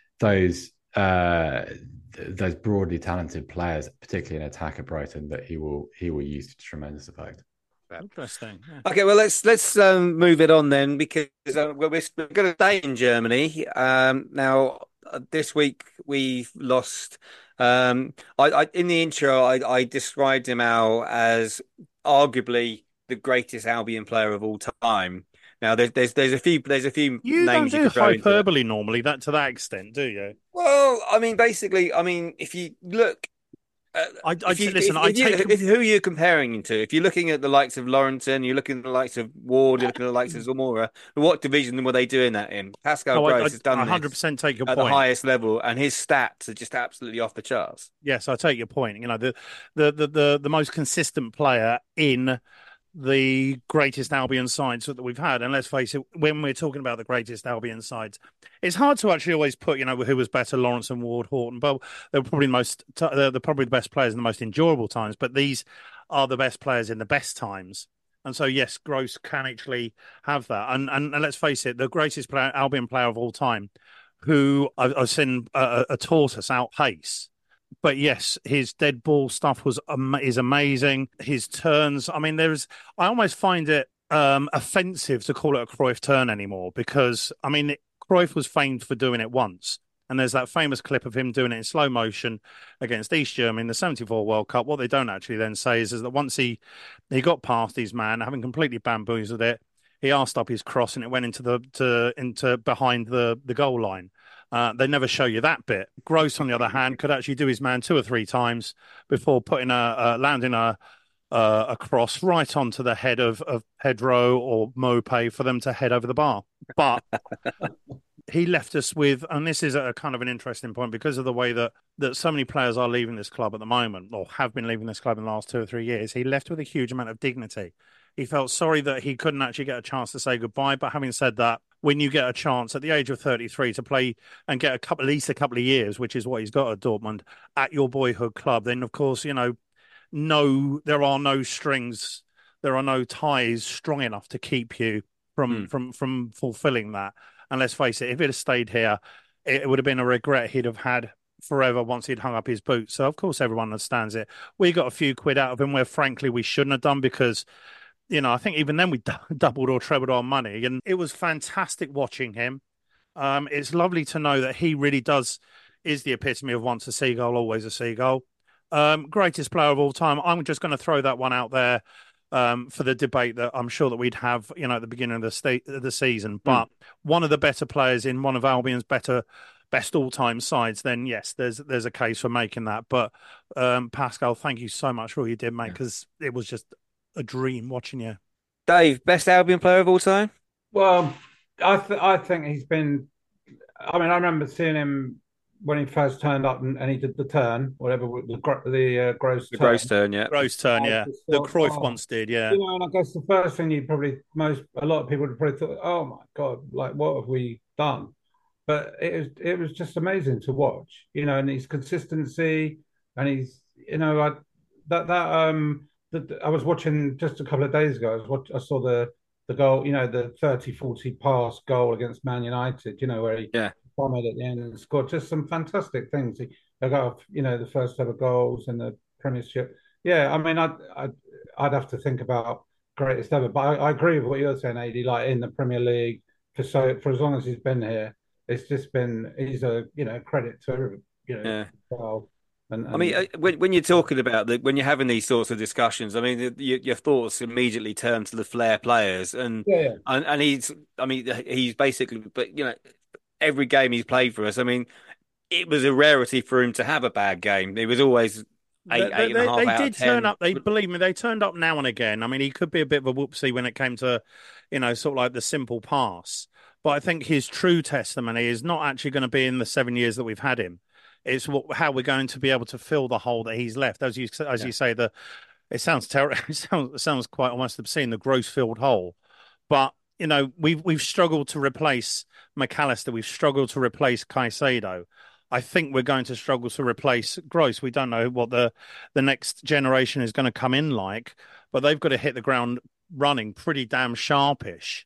those broadly talented players, particularly in attack at Brighton, that he will use to tremendous effect. Interesting. Yeah. Okay, well let's move it on then, because we're going to stay in Germany. Now this week we've lost. I in the intro I described him out as arguably the greatest Albion player of all time. Now there's a few You names don't you do could throw into hyperbole normally, that to that extent, do you? Well, I mean, basically, I mean, if you look. Who are you comparing him to? If you're looking at the likes of Laurenton, you're looking at the likes of Ward, you're looking at the likes of Zamora, what division were they doing that in? Pascal Gross has done 100% take your at point. The highest level, and his stats are just absolutely off the charts. Yes, I take your point. You know, the most consistent player in the greatest Albion sides that we've had. And let's face it, when we're talking about the greatest Albion sides, it's hard to actually always put, you know, who was better, Lawrence and Ward, Horton. But they're probably they're probably the best players in the most enjoyable times. But these are the best players in the best times. And so, yes, Gross can actually have that. And let's face it, the greatest Albion player of all time, who I've seen a tortoise outpace. But yes, his dead ball stuff is amazing. His turns, I mean, I almost find it offensive to call it a Cruyff turn anymore, because, I mean, Cruyff was famed for doing it once. And there's that famous clip of him doing it in slow motion against East Germany in the 74 World Cup. What they don't actually then say is that once he got past his man, having completely bamboozled it, he asked up his cross and it went into behind the goal line. They never show you that bit. Gross, on the other hand, could actually do his man 2 or 3 times before landing a cross right onto the head of Pedro or Mopé for them to head over the bar. But he left us with, and this is a kind of an interesting point, because of the way that so many players are leaving this club at the moment, or have been leaving this club in the last 2 or 3 years. He left with a huge amount of dignity. He felt sorry that he couldn't actually get a chance to say goodbye. But having said that, when you get a chance at the age of 33 to play and get at least a couple of years, which is what he's got at Dortmund, at your boyhood club, then of course, you know, there are no strings, there are no ties strong enough to keep you from fulfilling that. And let's face it, if it had stayed here, it would have been a regret he'd have had forever once he'd hung up his boots. So of course everyone understands it. We got a few quid out of him where frankly we shouldn't have done, because, you know, I think even then we doubled or trebled our money, and it was fantastic watching him. It's lovely to know that he really is the epitome of once a seagull, always a seagull. Greatest player of all time. I'm just going to throw that one out there for the debate that I'm sure that we'd have, you know, at the beginning of the season. But one of the better players in one of Albion's best all-time sides, then yes, there's a case for making that. But Pascal, thank you so much for all you did, mate, because it was just a dream watching you. Dave, best Albion player of all time? Well, I think he's been. I mean, I remember seeing him when he first turned up and he did the turn, whatever the gross turn. Gross turn, yeah. Gross turn, yeah. The Cruyff once did, yeah. You know, and I guess the first thing a lot of people would probably thought, oh my God, like what have we done? But it was just amazing to watch, you know, and his consistency, and he's, you know, I was watching just a couple of days ago. I saw the goal, you know, the 30-40 pass goal against Man United, you know, where he bombed at the end and scored just some fantastic things. They got, you know, the first ever goals in the Premiership. Yeah, I mean, I'd have to think about greatest ever. But I agree with what you're saying, AD. Like in the Premier League, for as long as he's been here, it's just been he's a credit to every Yeah. well, I mean, and when you're talking about when you're having these sorts of discussions, I mean, your thoughts immediately turn to the flair players, yeah, and I mean, he's basically, but every game he's played for us, I mean, it was a rarity for him to have a bad game. It was always eight and a half They out of did turn 10. up. They believe me, they turned up now and again. I mean, he could be a bit of a whoopsie when it came to, sort of like the simple pass. But I think his true testimony is not actually going to be in the 7 years that we've had him. It's how we're going to be able to fill the hole that he's left. As you say, it sounds terrible. It sounds quite almost obscene. The gross filled hole, but we've struggled to replace McAllister. We've struggled to replace Caicedo. I think we're going to struggle to replace Gross. We don't know what the next generation is going to come in like, but they've got to hit the ground running pretty damn sharpish.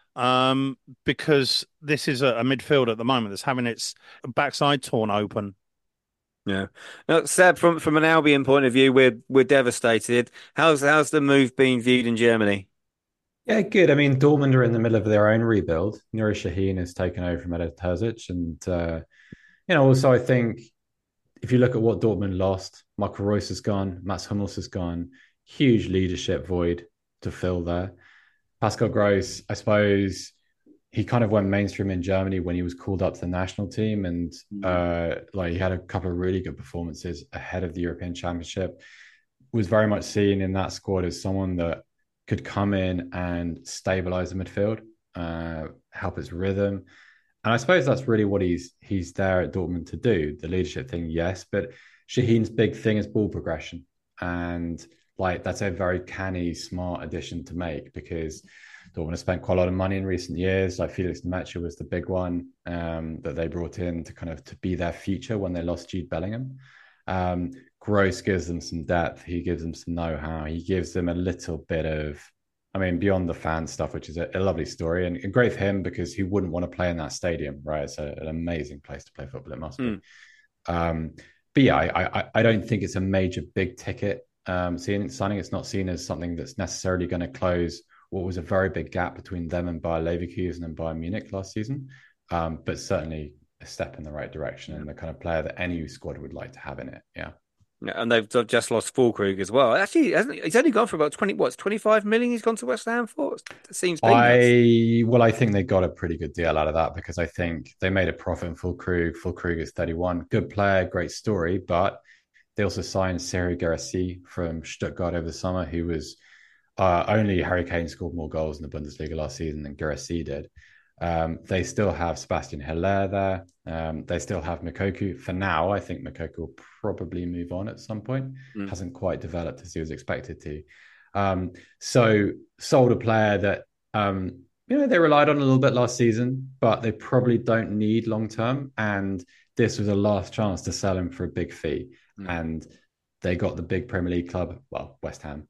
Because this is a midfield at the moment that's having its backside torn open. Yeah. Now, Seb, from an Albion point of view, we're devastated. How's the move being viewed in Germany? Yeah, good. I mean, Dortmund are in the middle of their own rebuild. Nuri Sahin has taken over from Edin Terzic, and also I think if you look at what Dortmund lost, Marco Reus has gone, Mats Hummels has gone, huge leadership void to fill there. Pascal Gross, I suppose he kind of went mainstream in Germany when he was called up to the national team, and he had a couple of really good performances ahead of the European Championship. Was very much seen in that squad as someone that could come in and stabilize the midfield, help its rhythm. And I suppose that's really what he's there at Dortmund to do. The leadership thing, yes, but Shaheen's big thing is ball progression. And that's a very canny, smart addition to make, because Dortmund have spent quite a lot of money in recent years. Like Felix Nemecha was the big one that they brought in to be their future when they lost Jude Bellingham. Gross gives them some depth. He gives them some know-how. He gives them a little bit of, beyond the fan stuff, which is a lovely story and great for him, because he wouldn't want to play in that stadium, right? It's an amazing place to play football. It must be. But yeah, I don't think it's a major big ticket signing. It's not seen as something that's necessarily going to close what was a very big gap between them and Bayer Leverkusen and Bayern Munich last season. But certainly a step in the right direction, and the kind of player that any squad would like to have in it. Yeah. And they've just lost Füllkrug as well. Actually, he's only gone for about 25 million he's gone to West Ham for? It seems peanuts. I think they got a pretty good deal out of that, because I think they made a profit in Füllkrug. Füllkrug is 31. Good player, great story, but they also signed Serhou Guirassy from Stuttgart over the summer, who was only Harry Kane scored more goals in the Bundesliga last season than Guirassy did. They still have Sebastian Haller there. They still have Moukoko. For now, I think Moukoko will probably move on at some point. Hasn't quite developed as he was expected to. So sold a player that they relied on a little bit last season, but they probably don't need long term. And this was a last chance to sell him for a big fee. And they got the big Premier League club, West Ham.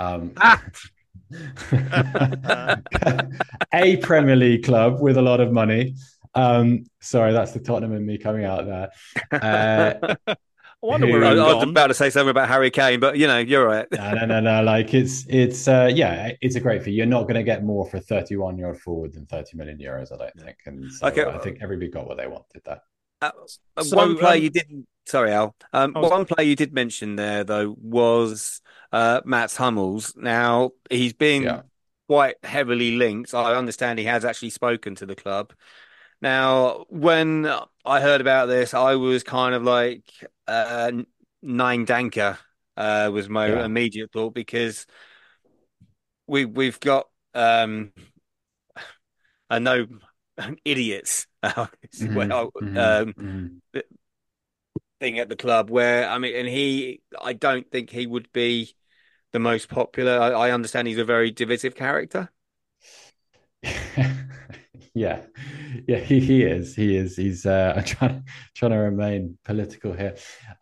A Premier League club with a lot of money. Sorry, that's the Tottenham in me coming out there. I wonder where I was about to say something about Harry Kane, but you're right. No. It's a great fee. You're not going to get more for a 31-year-old forward than 30 million euros, I don't think. And so I think everybody got what they wanted there. One player you didn't. Sorry, Al. One player you did mention there, though, was Mats Hummels. Now, he's been quite heavily linked. I understand he has actually spoken to the club. Now, when I heard about this, I was kind of like, Nine Danker was my immediate thought, because we've got I know idiots thing at the club where I don't think he would be the most popular. I understand he's a very divisive character. Yeah, he is. He's I'm trying to remain political here.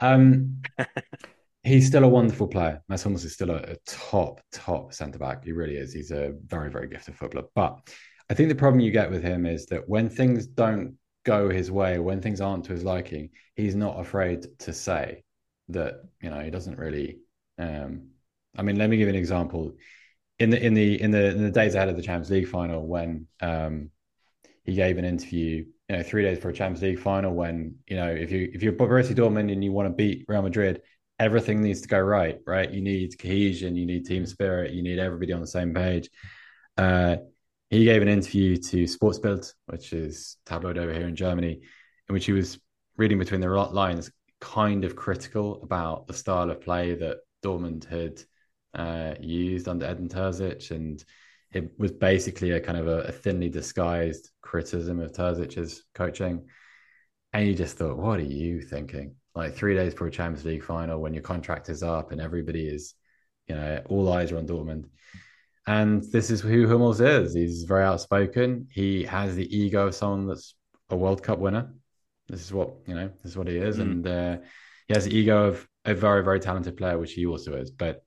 He's still a wonderful player. Mats Hummels is still a top centre back. He really is. He's a very, very gifted footballer. But I think the problem you get with him is that when things don't go his way, when things aren't to his liking, he's not afraid to say that, he doesn't really. Let me give you an example. in the days ahead of the Champions League final, when he gave an interview, 3 days for a Champions League final, when if you're Borussia Dortmund and you want to beat Real Madrid, everything needs to go right. You need cohesion, you need team spirit, you need everybody on the same page. He gave an interview to Sportsbild, which is tabloid over here in Germany, in which he was reading between the lines, kind of critical about the style of play that Dortmund had used under Edin Terzic, and it was basically a kind of a thinly disguised criticism of Terzic's coaching. And you just thought, what are you thinking? Like 3 days for a Champions League final when your contract is up and everybody is, all eyes are on Dortmund. And this is who Hummels is. He's very outspoken. He has the ego of someone that's a World Cup winner. This is what he is. And he has the ego of a very, very talented player, which he also is. But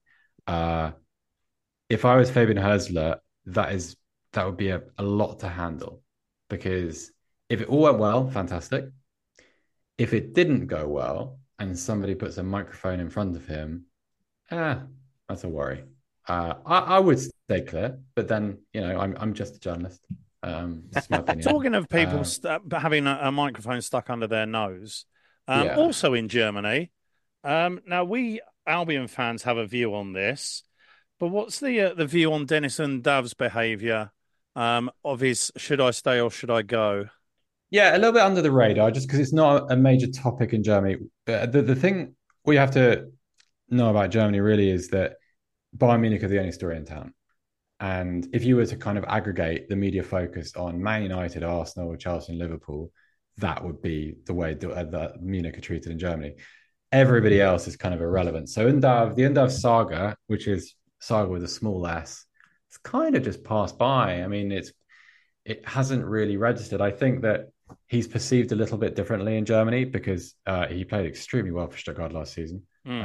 if I was Fabian Hürzeler, that would be a lot to handle, because if it all went well, fantastic. If it didn't go well and somebody puts a microphone in front of him, that's a worry. I would stay clear, but then I'm just a journalist. That's my opinion. Talking of people having a microphone stuck under their nose, also in Germany. Now we Albion fans have a view on this, but what's the view on Dennis Undav's behaviour of his should I stay or should I go? Yeah, a little bit under the radar, just because it's not a major topic in Germany. The thing we have to know about Germany really is that Bayern Munich are the only story in town. And if you were to kind of aggregate the media focus on Man United, Arsenal, Chelsea, and Liverpool, that would be the way that Munich are treated in Germany. Everybody else is kind of irrelevant. So the Undav saga, which is saga with a small s, it's kind of just passed by. I mean, it hasn't really registered. I think that he's perceived a little bit differently in Germany because he played extremely well for Stuttgart last season.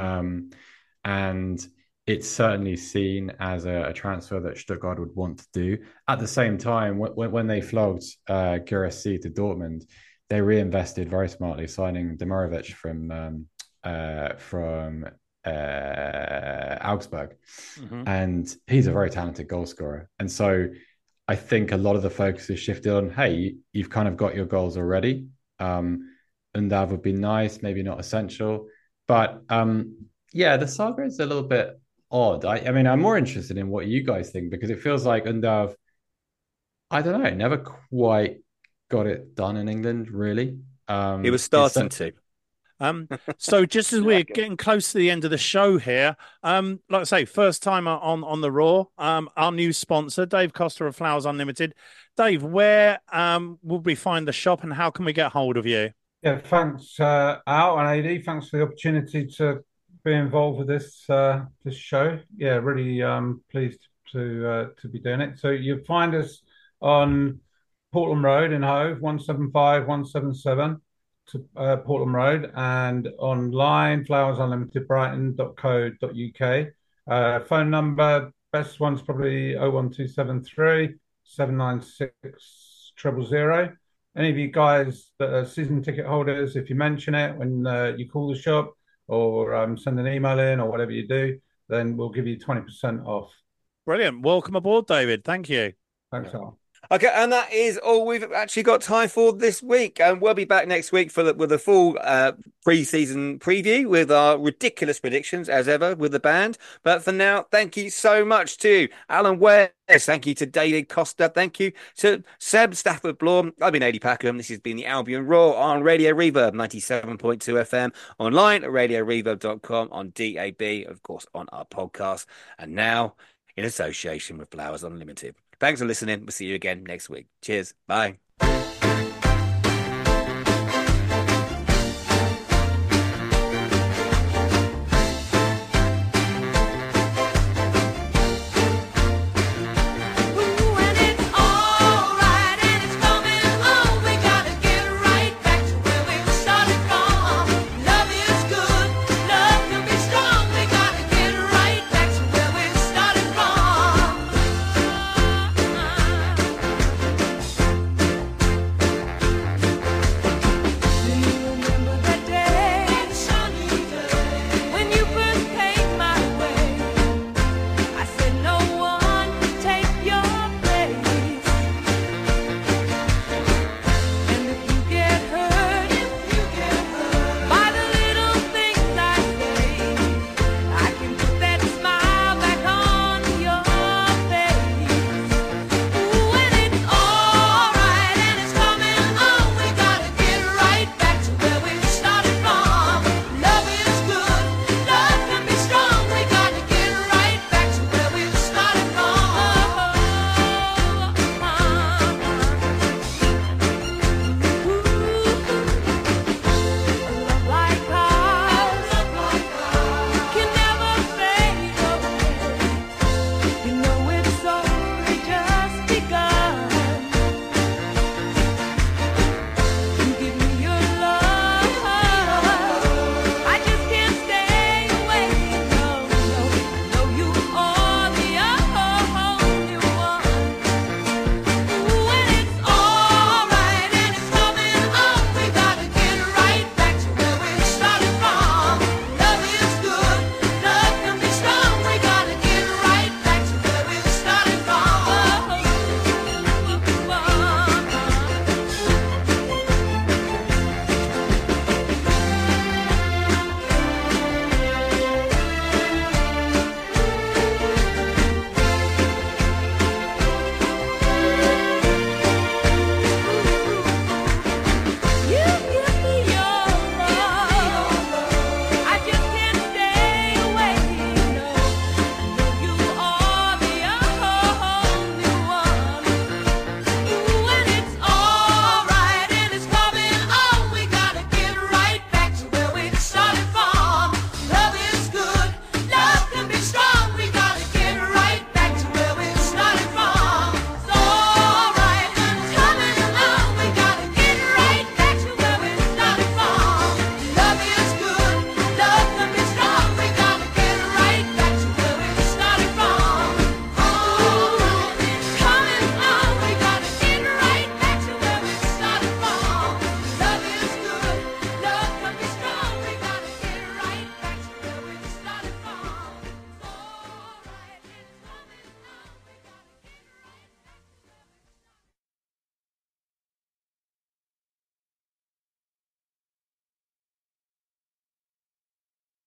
And it's certainly seen as a transfer that Stuttgart would want to do. At the same time, when they flogged Guirassy to Dortmund, they reinvested very smartly, signing Demirovic from Augsburg. And he's a very talented goal scorer. And so I think a lot of the focus is shifted on, hey, you've kind of got your goals already. Undav would be nice, maybe not essential. But the saga is a little bit odd. I mean, I'm more interested in what you guys think, because it feels like Undav, I don't know, never quite got it done in England, really. He was starting to. So just as we're getting close to the end of the show here, like I say, first timer on the Raw, our new sponsor, Dave Costa of Flowers Unlimited. Dave, where will we find the shop and how can we get hold of you? Yeah, thanks, Al and AD. Thanks for the opportunity to be involved with this show. Yeah, really pleased to be doing it. So you'll find us on Portland Road in Hove, 175177 to Portland Road, and online flowersunlimitedbrighton.co.uk. Phone number, best one's probably 01273 796 000. Any of you guys that are season ticket holders, if you mention it when you call the shop or send an email in or whatever you do, then we'll give you 20% off. Brilliant. Welcome aboard, David. Thank you. Thanks, Al. Okay, and that is all we've actually got time for this week. And we'll be back next week with a full pre-season preview with our ridiculous predictions, as ever, with the band. But for now, thank you so much to Alan West. Thank you to David Costa. Thank you to Seb Stafford Blom. I've been Adi Packham. This has been the Albion Raw on Radio Reverb 97.2 FM, online at radioreverb.com, on DAB, of course, on our podcast, and now in association with Flowers Unlimited. Thanks for listening. We'll see you again next week. Cheers. Bye.